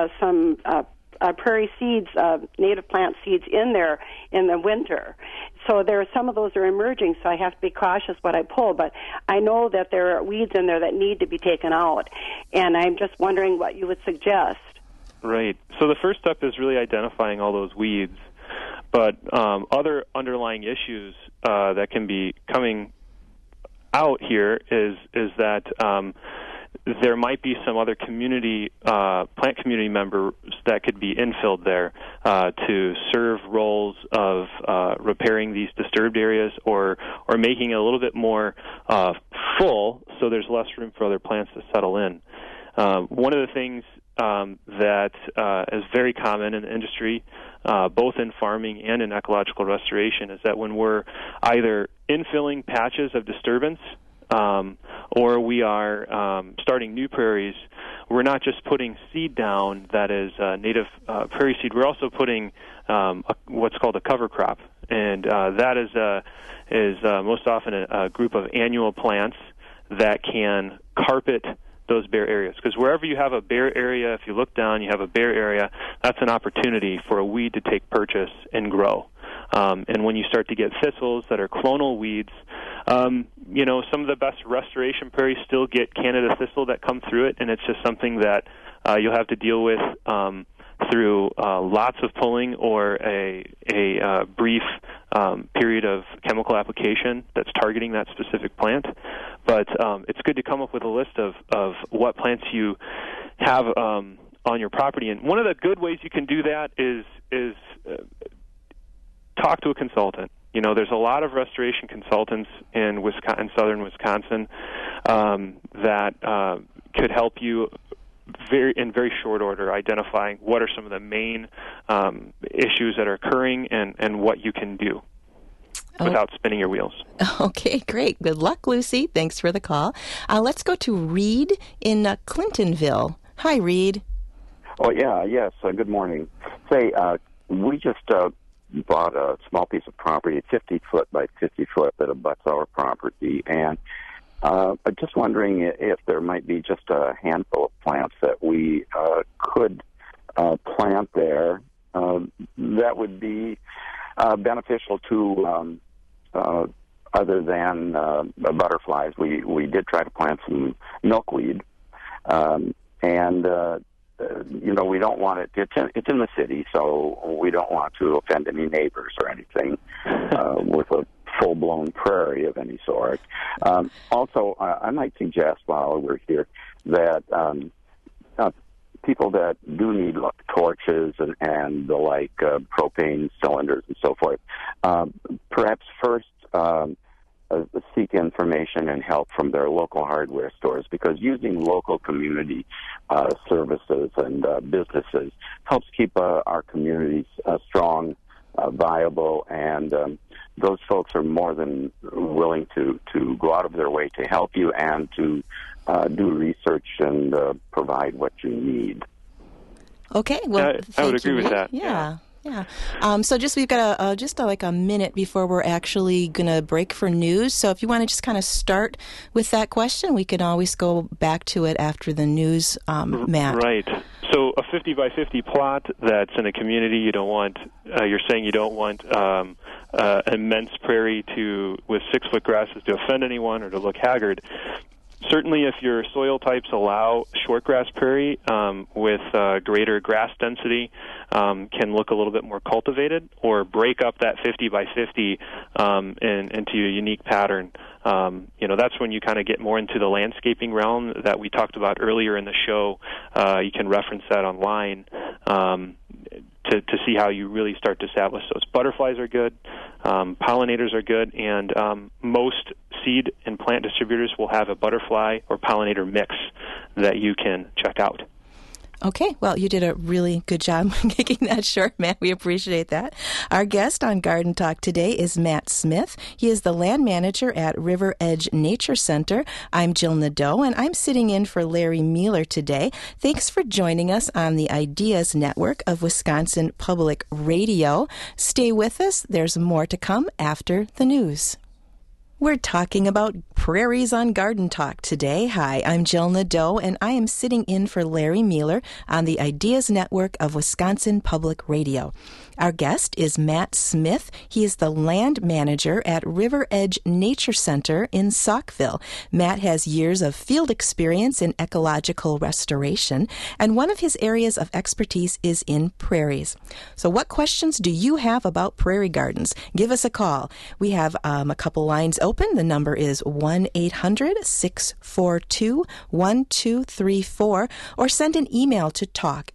prairie seeds, native plant seeds in there in the winter. So some of those are emerging, so I have to be cautious what I pull. But I know that there are weeds in there that need to be taken out, and I'm just wondering what you would suggest. Right. So the first step is really identifying all those weeds. But other underlying issues that can be coming out here is that there might be some other plant community members that could be infilled there to serve roles of repairing these disturbed areas or making it a little bit more full, so there's less room for other plants to settle in. One of the things that is very common in the industry, both in farming and in ecological restoration, is that when we're either infilling patches of disturbance or we are starting new prairies, we're not just putting seed down that is native prairie seed, we're also putting what's called a cover crop. And that is most often a group of annual plants that can carpet those bare areas. Because wherever you have a bare area, if you look down, you have a bare area, that's an opportunity for a weed to take purchase and grow. And when you start to get thistles that are clonal weeds, some of the best restoration prairies still get Canada thistle that come through it, and it's just something that you'll have to deal with through lots of pulling or a brief period of chemical application that's targeting that specific plant. But it's good to come up with a list of what plants you have on your property. And one of the good ways you can do that is talk to a consultant. There's a lot of restoration consultants in southern Wisconsin that could help you in very short order identifying what are some of the main issues that are occurring and what you can do without spinning your wheels. Okay, great. Good luck, Lucy. Thanks for the call. Let's go to Reed in Clintonville. Hi, Reed. Oh, yeah, yes. Good morning. Say, we just bought a small piece of property, 50 foot by 50 foot, that abuts our property, and I'm just wondering if there might be just a handful of plants that we could plant there that would be beneficial to other than butterflies. We did try to plant some milkweed, and we don't want it. It's in the city, so we don't want to offend any neighbors or anything with a full-blown prairie of any sort. Also, I might suggest while we're here that people that do need torches and the like propane cylinders and so forth, perhaps first seek information and help from their local hardware stores, because using local community services and businesses helps keep our communities strong, viable, and those folks are more than willing to go out of their way to help you and to do research and provide what you need. Okay, well, I would agree with that. Yeah. So we've got like a minute before we're actually going to break for news. So if you want to just kind of start with that question, we can always go back to it after the news, Matt. Right. So a 50 by 50 plot that's in a community, you don't want. You're saying you don't want immense prairie with 6-foot grasses to offend anyone or to look haggard. Certainly, if your soil types allow shortgrass prairie with greater grass density, can look a little bit more cultivated, or break up that 50 by 50 into a unique pattern. That's when you kind of get more into the landscaping realm that we talked about earlier in the show. You can reference that online to see how you really start to establish those. Butterflies are good, pollinators are good, and most seed and plant distributors will have a butterfly or pollinator mix that you can check out. Okay, well, you did a really good job making that short, Matt. We appreciate that. Our guest on Garden Talk today is Matt Smith. He is the land manager at River Edge Nature Center. I'm Jill Nadeau, and I'm sitting in for Larry Mueller today. Thanks for joining us on the Ideas Network of Wisconsin Public Radio. Stay with us. There's more to come after the news. We're talking about prairies on Garden Talk today. Hi, I'm Jill Nadeau, and I am sitting in for Larry Mueller on the Ideas Network of Wisconsin Public Radio. Our guest is Matt Smith. He is the land manager at River Edge Nature Center in Saukville. Matt has years of field experience in ecological restoration, and one of his areas of expertise is in prairies. So what questions do you have about prairie gardens? Give us a call. We have a couple lines open. The number is 1-800-642-1234, or send an email to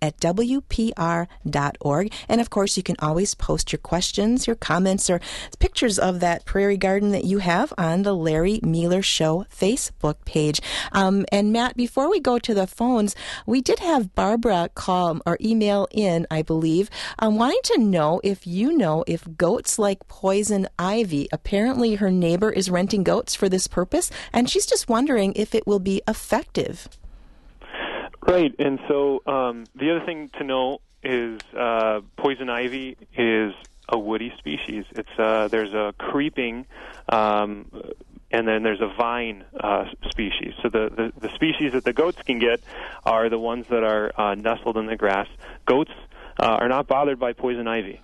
talk@wpr.org. And of course, you can always post your questions, your comments, or pictures of that prairie garden that you have on the Larry Mueller Show Facebook page. And Matt, before we go to the phones, we did have Barbara call or email in, I believe, wanting to know if goats like poison ivy. Apparently her neighbor is renting goats for this purpose, and she's just wondering if it will be effective. Right, and so the other thing to know is poison ivy is a woody species. It's there's a creeping and then there's a vine species. So the species that the goats can get are the ones that are nestled in the grass. Goats are not bothered by poison ivy.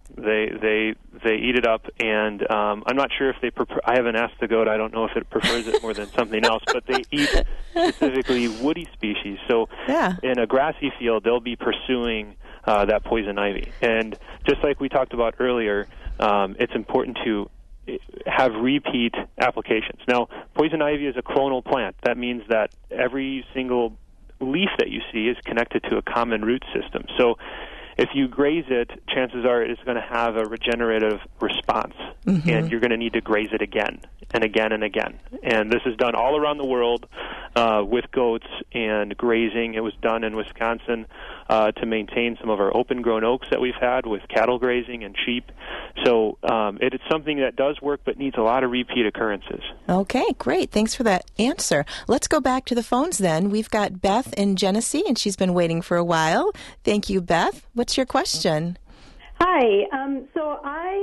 They eat it up, and I'm not sure if they I haven't asked the goat. I don't know if it prefers it more than something else, but they eat specifically woody species. So in a grassy field, they'll be pursuing that poison ivy. And just like we talked about earlier, it's important to have repeat applications. Now, poison ivy is a clonal plant. That means that every single leaf that you see is connected to a common root system. So if you graze it, chances are it's going to have a regenerative response, and you're going to need to graze it again and again and again. And this is done all around the world with goats and grazing. It was done in Wisconsin to maintain some of our open-grown oaks that we've had with cattle grazing and sheep. So it is something that does work but needs a lot of repeat occurrences. Okay, great. Thanks for that answer. Let's go back to the phones then. We've got Beth in Genesee, and she's been waiting for a while. Thank you, Beth. What's your question? Hi. So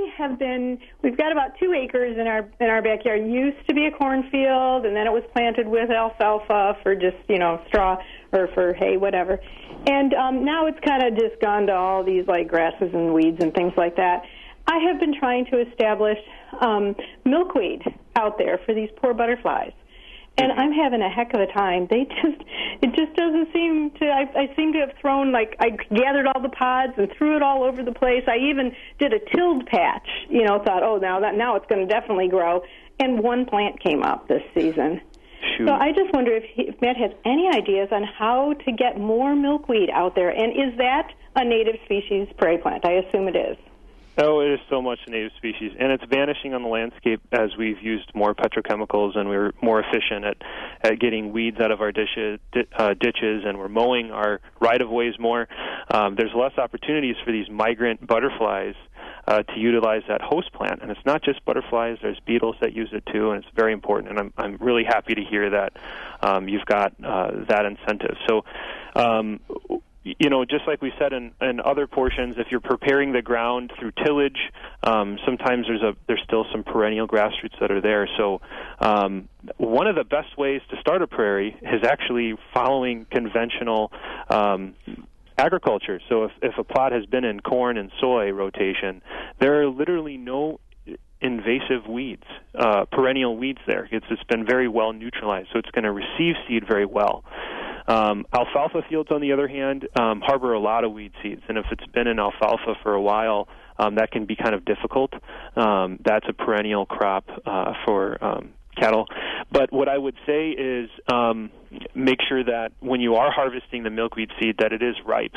we've got about 2 acres in our backyard. It used to be a cornfield, and then it was planted with alfalfa for just, straw or for hay, whatever. And now it's kind of just gone to all these like grasses and weeds and things like that. I have been trying to establish milkweed out there for these poor butterflies. And I'm having a heck of a time. It just doesn't seem to. I seem to have thrown, like, I gathered all the pods and threw it all over the place. I even did a tilled patch. Thought, now it's going to definitely grow. And one plant came up this season. Shoot. So I just wonder if Matt has any ideas on how to get more milkweed out there. And is that a native species prairie plant? I assume it is. Oh, it is so much a native species, and it's vanishing on the landscape as we've used more petrochemicals and we're more efficient at getting weeds out of our ditches, and we're mowing our right-of-ways more. There's less opportunities for these migrant butterflies to utilize that host plant, and it's not just butterflies. There's beetles that use it too, and it's very important. And I'm really happy to hear that you've got that incentive. So. Just like we said in other portions, if you're preparing the ground through tillage, sometimes there's still some perennial grass roots that are there. So one of the best ways to start a prairie is actually following conventional agriculture. So if a plot has been in corn and soy rotation, there are literally no invasive weeds, perennial weeds there. It's been very well neutralized, so it's going to receive seed very well. Alfalfa fields, on the other hand, harbor a lot of weed seeds, and if it's been in alfalfa for a while, that can be kind of difficult. That's a perennial crop for cattle. But what I would say is make sure that when you are harvesting the milkweed seed that it is ripe.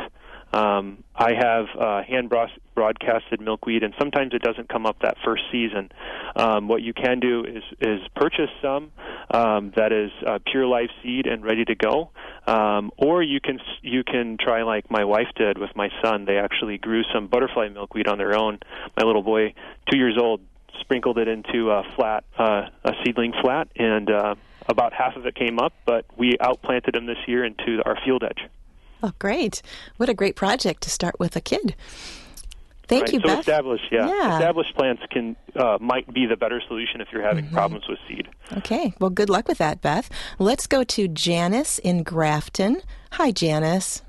I have hand broadcasted milkweed, and sometimes it doesn't come up that first season. What you can do is purchase some that is pure live seed and ready to go, or you can try like my wife did with my son. They actually grew some butterfly milkweed on their own. My little boy, 2 years old, sprinkled it into a seedling flat, and about half of it came up, but we outplanted him this year into our field edge. Oh, great. What a great project to start with a kid. Thank you, so Beth. Established plants might be the better solution if you're having problems with seed. Okay. Well, good luck with that, Beth. Let's go to Janice in Grafton. Hi, Janice.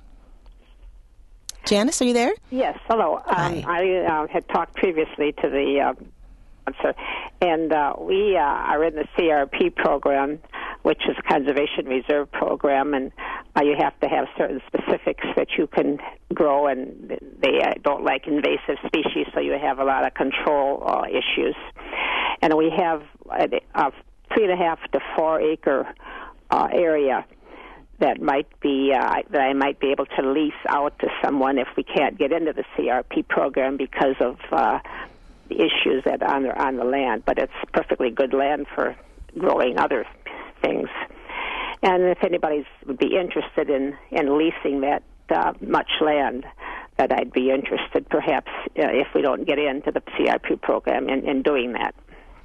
Janice, are you there? Yes, hello. I had talked previously to the sponsor, and we are in the CRP program, which is a conservation reserve program, and you have to have certain specifics that you can grow, and they don't like invasive species, so you have a lot of control issues. And we have a 3.5 to 4 acre area that might be that I might be able to lease out to someone if we can't get into the CRP program because of the issues that are on the land. But it's perfectly good land for growing other things. And if anybody would be interested in leasing that much land, that I'd be interested, perhaps, if we don't get into the CRP program, in doing that.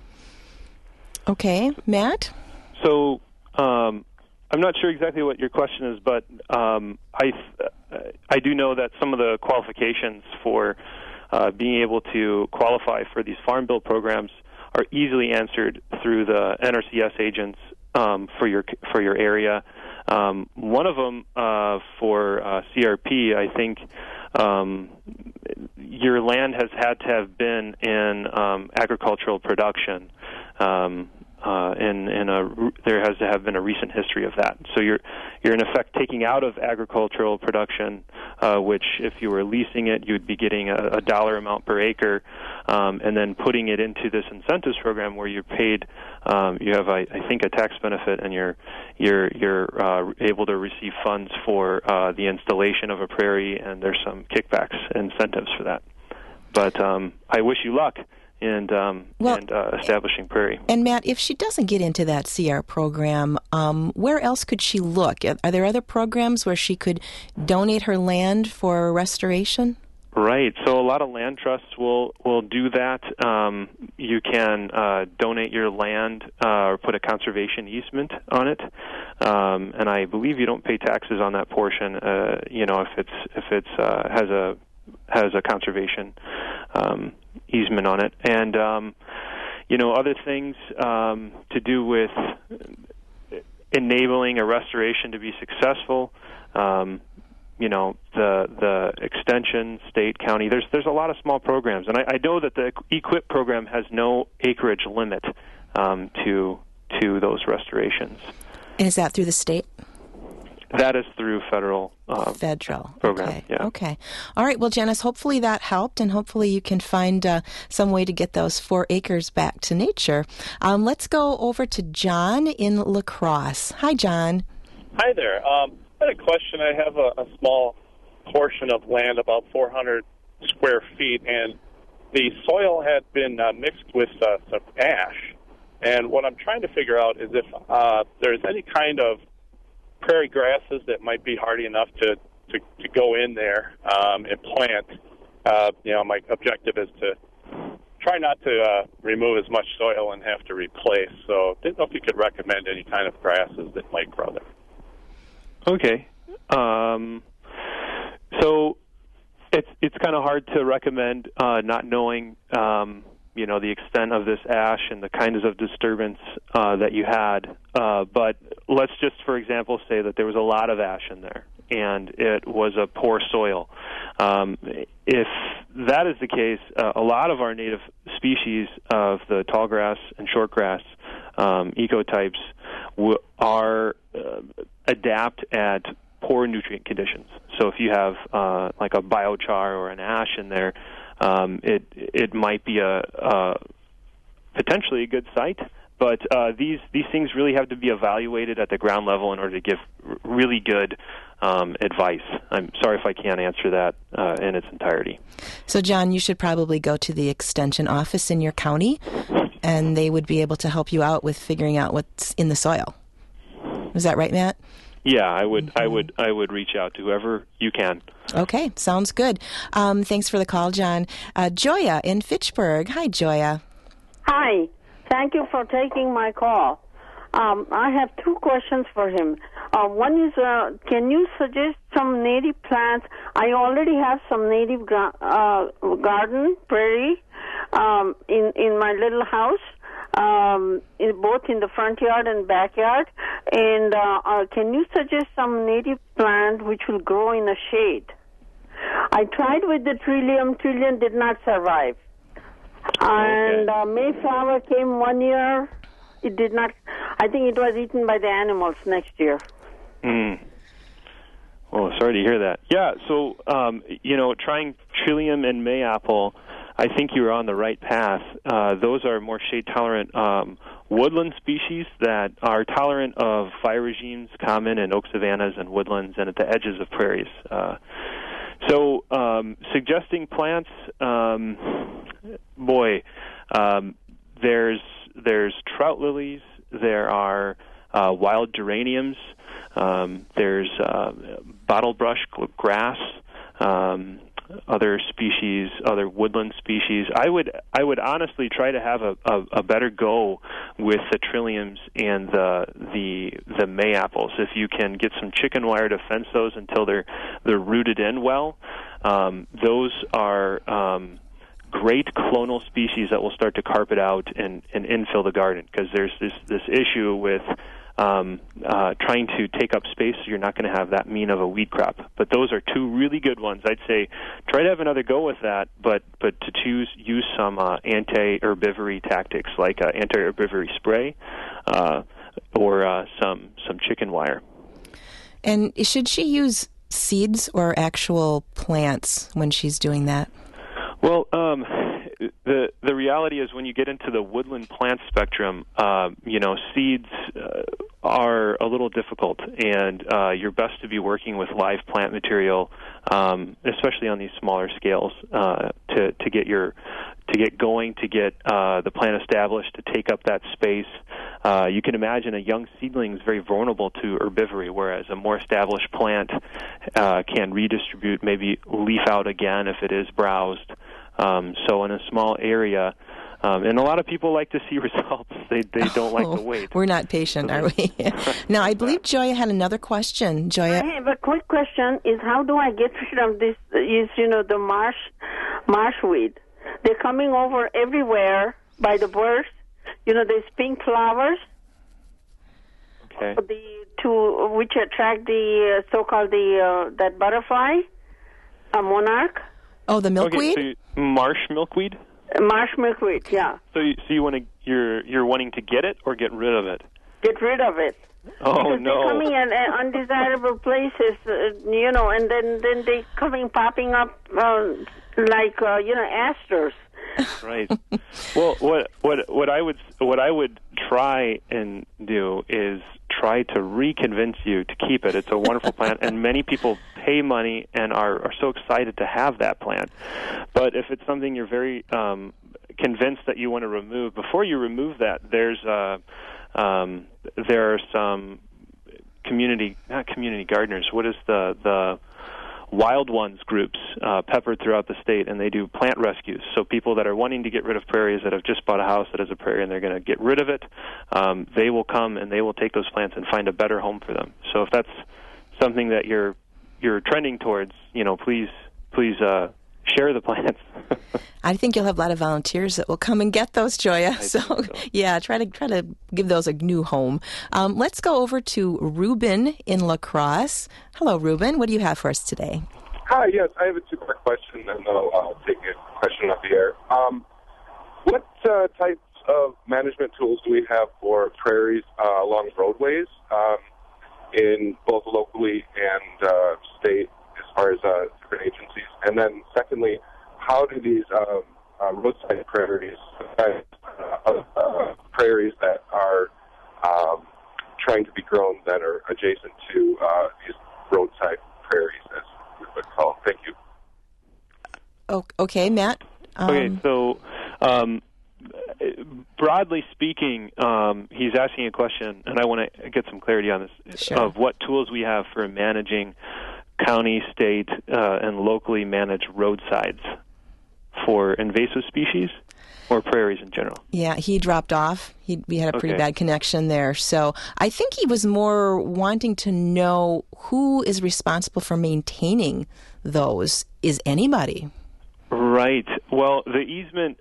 Okay. Matt? So I'm not sure exactly what your question is, but I do know that some of the qualifications for being able to qualify for these Farm Bill programs are easily answered through the NRCS agents for your area. One of them for CRP, I think your land has had to have been in agricultural production. There has to have been a recent history of that. So you're in effect taking out of agricultural production, which if you were leasing it, you'd be getting a dollar amount per acre, and then putting it into this incentives program where you're paid. You have, I think, a tax benefit, and you're able to receive funds for the installation of a prairie, and there's some kickbacks incentives for that. But I wish you luck. And establishing prairie. And Matt, if she doesn't get into that CR program, where else could she look? Are there other programs where she could donate her land for restoration? Right. So a lot of land trusts will do that. You can donate your land or put a conservation easement on it, and I believe you don't pay taxes on that portion. If it's has a conservation easement on it, and other things to do with enabling a restoration to be successful. The extension, state, county. There's a lot of small programs, and I know that the EQIP program has no acreage limit to to those restorations. And is that through the state? That is through federal program. Okay. Yeah. Okay. All right. Well, Janice, hopefully that helped, and hopefully you can find some way to get those 4 acres back to nature. Let's go over to John in La Crosse. Hi, John. Hi there. I had a question. I have a small portion of land, about 400 square feet, and the soil had been mixed with some ash. And what I'm trying to figure out is if there's any kind of prairie grasses that might be hardy enough to go in there and plant. My objective is to try not to remove as much soil and have to replace. So didn't know if you could recommend any kind of grasses that might grow there. Okay. So it's kind of hard to recommend not knowing the extent of this ash and the kinds of disturbance that you had. But let's just, for example, say that there was a lot of ash in there and it was a poor soil. If that is the case, a lot of our native species of the tallgrass and shortgrass ecotypes are adapt at poor nutrient conditions. So if you have like a biochar or an ash in there, it might be a potentially a good site, but these things really have to be evaluated at the ground level in order to give really good advice. I'm sorry if I can't answer that in its entirety. So, John, you should probably go to the extension office in your county, and they would be able to help you out with figuring out what's in the soil. Is that right, Matt? Yeah, I would reach out to whoever you can. Okay, sounds good. Thanks for the call, John. Joya in Fitchburg. Hi, Joya. Hi. Thank you for taking my call. I have 2 questions for him. One is, can you suggest some native plants? I already have some native garden, prairie, in my little house. Both in the front yard and backyard. And can you suggest some native plant which will grow in the shade? I tried with the trillium. Trillium did not survive. And Mayflower came 1 year. It did not. I think it was eaten by the animals next year. Oh, sorry to hear that. Yeah, so, trying trillium and mayapple, I think you're on the right path. Those are more shade-tolerant woodland species that are tolerant of fire regimes common in oak savannas and woodlands and at the edges of prairies. So suggesting plants, there's trout lilies, there are wild geraniums, there's bottlebrush grass, other species, other woodland species. I would honestly try to have a better go with the trilliums and the mayapples. If you can get some chicken wire to fence those until they're rooted in well, those are great clonal species that will start to carpet out and infill the garden, because there's this issue with trying to take up space, so you're not going to have that mean of a weed crop. But those are 2 really good ones. I'd say try to have another go with that, but to use some anti-herbivory tactics like anti-herbivory spray or some chicken wire. And should she use seeds or actual plants when she's doing that? Well, the reality is when you get into the woodland plant spectrum, seeds are a little difficult, and you're best to be working with live plant material, especially on these smaller scales, to get going, to get the plant established, to take up that space. You can imagine a young seedling is very vulnerable to herbivory, whereas a more established plant can redistribute, maybe leaf out again if it is browsed. So in a small area, and a lot of people like to see results. They don't like to wait. We're not patient, are we? Now, I believe Joya had another question. Joya? I have a quick question, is how do I get rid of this, the marshweed? They're coming over everywhere by the birds. These pink flowers. Okay. Which attract the so-called that butterfly, a monarch. Oh, the milkweed? Okay, so marsh milkweed? Marsh milkweed, yeah. So you want to you're wanting to get it or get rid of it? Get rid of it. Oh, because no. they're coming in undesirable places, and then they popping up like asters. Right. Well, what I would try and do is try to reconvince you to keep it. It's a wonderful plant, and many people pay money and are so excited to have that plant. But if it's something you're very convinced that you want to remove, before you remove that, there are some not community gardeners. What is the Wild Ones groups peppered throughout the state, and they do plant rescues. So people that are wanting to get rid of prairies, that have just bought a house that has a prairie and they're going to get rid of it, they will come and they will take those plants and find a better home for them. So if that's something that you're trending towards, please share the plants. I think you'll have a lot of volunteers that will come and get those, Joya. So yeah, try to give those a new home. Let's go over to Ruben in La Crosse. Hello, Ruben. What do you have for us today? Hi, yes, I have a two-part question, and then I'll take a question off the air. What types of management tools do we have for prairies along roadways in both locally and state, as far as different agencies? And then secondly, how do these roadside prairies prairies that are trying to be grown that are adjacent to these roadside prairies, as we would call them? Thank you. Okay, Matt. Okay, so broadly speaking, he's asking a question, and I want to get some clarity on this, Sure. of what tools we have for managing county, state, and locally managed roadsides for invasive species or prairies in general. Yeah, he dropped off. We had a pretty Okay. bad connection there. So I think he was more wanting to know who is responsible for maintaining those. Is anybody? Right. Well, the easement,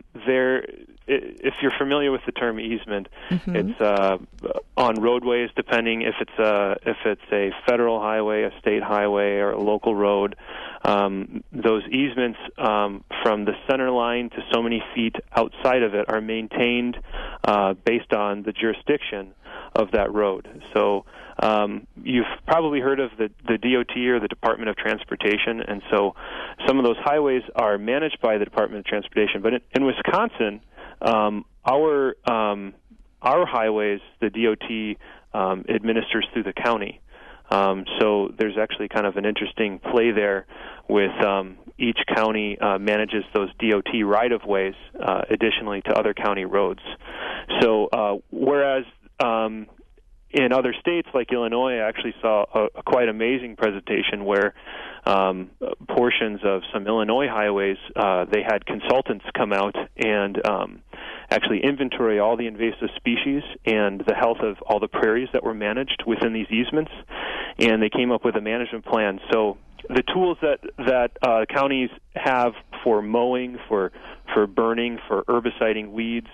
if you're familiar with the term easement, it's on roadways, depending if it's a federal highway, a state highway, or a local road. Those easements from the center line to so many feet outside of it are maintained based on the jurisdiction of that road. So you've probably heard of the DOT or the Department of Transportation, and so some of those highways are managed by the Department of Transportation. But in Wisconsin, our highways, the DOT administers through the county. So there's actually kind of an interesting play there with each county manages those DOT right-of-ways additionally to other county roads. So whereas in other states like Illinois, I actually saw a quite amazing presentation where portions of some Illinois highways, they had consultants come out and actually inventory all the invasive species and the health of all the prairies that were managed within these easements, and they came up with a management plan. So the tools that counties have for mowing, for burning, for herbiciding weeds,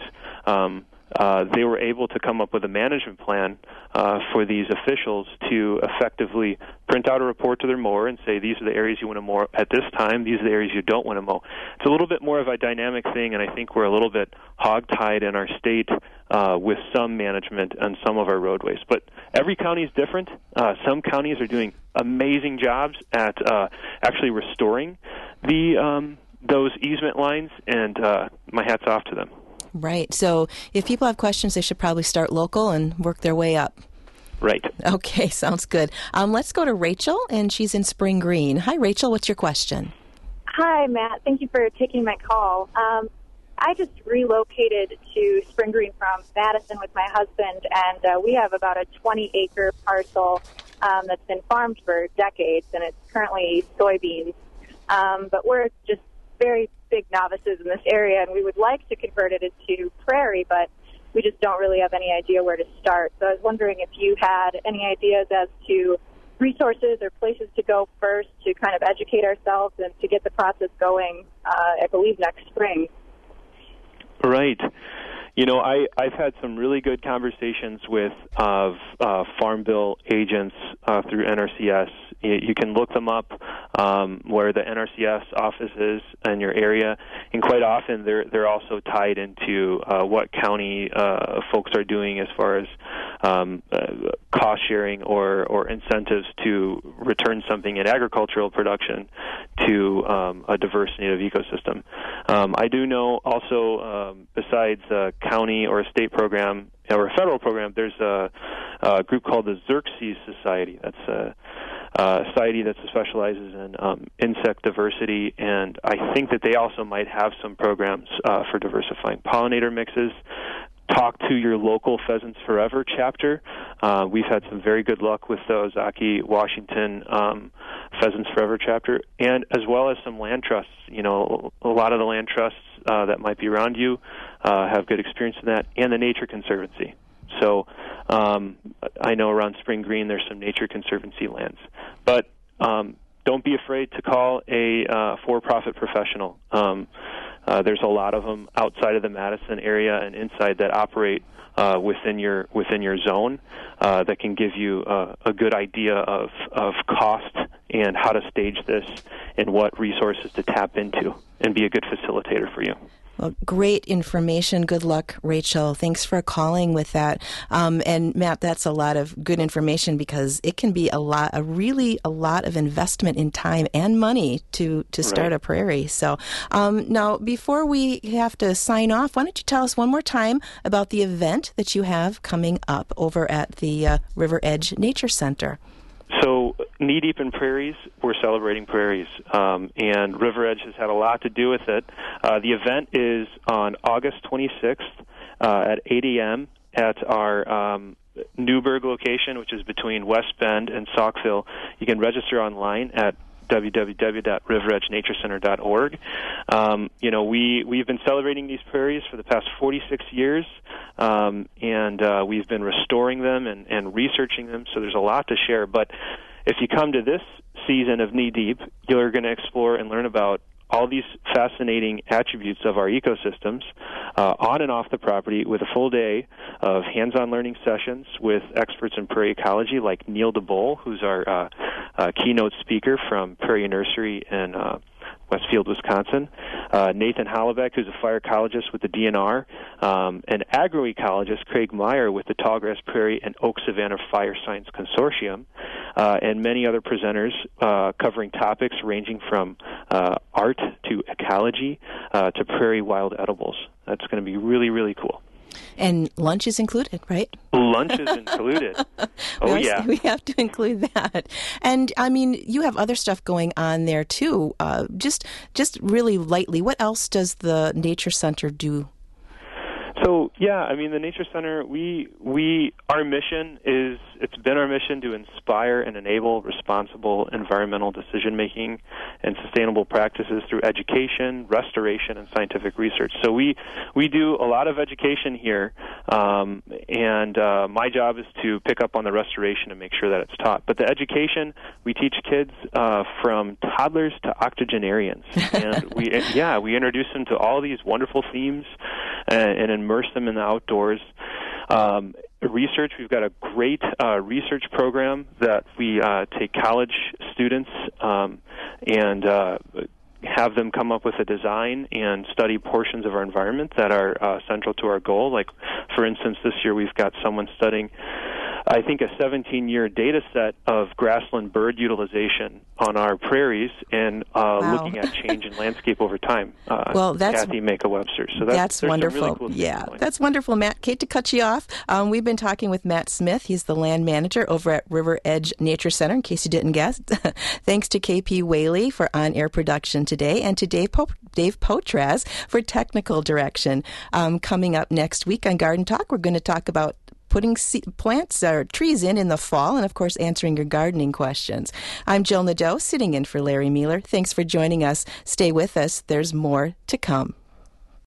they were able to come up with a management plan for these officials to effectively print out a report to their mower and say, these are the areas you want to mow at this time, these are the areas you don't want to mow. It's a little bit more of a dynamic thing, and I think we're a little bit hogtied in our state with some management on some of our roadways. But every county is different. Some counties are doing amazing jobs at actually restoring those easement lines, and my hat's off to them. Right. So if people have questions, they should probably start local and work their way up. Right. Okay, sounds good. Let's go to Rachel, and she's in Spring Green. Hi, Rachel. What's your question? Hi, Matt. Thank you for taking my call. I just relocated to Spring Green from Madison with my husband, and we have about a 20-acre parcel that's been farmed for decades, and it's currently soybeans. But we're just very big novices in this area, and we would like to convert it into prairie, but we just don't really have any idea where to start. So I was wondering if you had any ideas as to resources or places to go first to kind of educate ourselves and to get the process going, I believe, next spring. Right. You know, I've had some really good conversations with Farm Bill agents through NRCS You can look them up where the NRCS office is in your area, and quite often they're also tied into what county folks are doing as far as cost sharing or incentives to return something in agricultural production to a diverse native ecosystem. I do know also, besides a county or a state program or a federal program, there's a group called the Xerces Society. That's a society that specializes in insect diversity, and I think that they also might have some programs for diversifying pollinator mixes. Talk to your local Pheasants Forever chapter. We've had some very good luck with the Ozaukee, Washington Pheasants Forever chapter, and as well as some land trusts. A lot of the land trusts that might be around you have good experience in that, and the Nature Conservancy. So I know around Spring Green there's some Nature Conservancy lands. But don't be afraid to call a for-profit professional. There's a lot of them outside of the Madison area and inside that operate within your zone that can give you a good idea of cost and how to stage this and what resources to tap into and be a good facilitator for you. Well, great information. Good luck, Rachel. Thanks for calling with that. And Matt, that's a lot of good information because it can be really a lot of investment in time and money to start a prairie. So now, before we have to sign off, why don't you tell us one more time about the event that you have coming up over at the River Edge Nature Center? So, Knee Deep in Prairies, we're celebrating prairies, and River Edge has had a lot to do with it. The event is on August 26th at 8 a.m. at our Newburgh location, which is between West Bend and Saukville. You can register online at www.riveredgenaturecenter.org. We've been celebrating these prairies for the past 46 years, and we've been restoring them and researching them, so there's a lot to share. But if you come to this season of Knee Deep, you're going to explore and learn about all these fascinating attributes of our ecosystems on and off the property with a full day of hands-on learning sessions with experts in prairie ecology like Neil DeBoll, who's our keynote speaker from Prairie Nursery in Westfield, Wisconsin, Nathan Hollebeck, who's a fire ecologist with the DNR, and agroecologist Craig Meyer with the Tallgrass Prairie and Oak Savanna Fire Science Consortium, and many other presenters covering topics ranging from art to ecology to prairie wild edibles. That's going to be really, really cool. And lunch is included, right? Lunch is included. Yeah. We have to include that. And, I mean, you have other stuff going on there, too. Just really lightly, what else does the Nature Center do? So, the Nature Center, our mission is, it's been our mission to inspire and enable responsible environmental decision-making and sustainable practices through education, restoration, and scientific research. So we do a lot of education here, and my job is to pick up on the restoration and make sure that it's taught. But the education, we teach kids from toddlers to octogenarians, and we introduce them to all these wonderful themes and immerse them in the outdoors. Research, we've got a great research program that we take college students and have them come up with a design and study portions of our environment that are central to our goal. Like, for instance, this year we've got someone studying, I think, a 17-year data set of grassland bird utilization on our prairies and looking at change in landscape over time. That's Kathy Maka-Webster. So that's wonderful. Really cool That's wonderful, Matt. Kate, to cut you off, we've been talking with Matt Smith. He's the land manager over at River Edge Nature Center, in case you didn't guess. Thanks to KP Whaley for on-air production today, and to Dave Potras for technical direction. Coming up next week on Garden Talk, we're going to talk about putting plants or trees in the fall, and of course answering your gardening questions. I'm Jill Nadeau, sitting in for Larry Mueller. Thanks for joining us. Stay with us. There's more to come.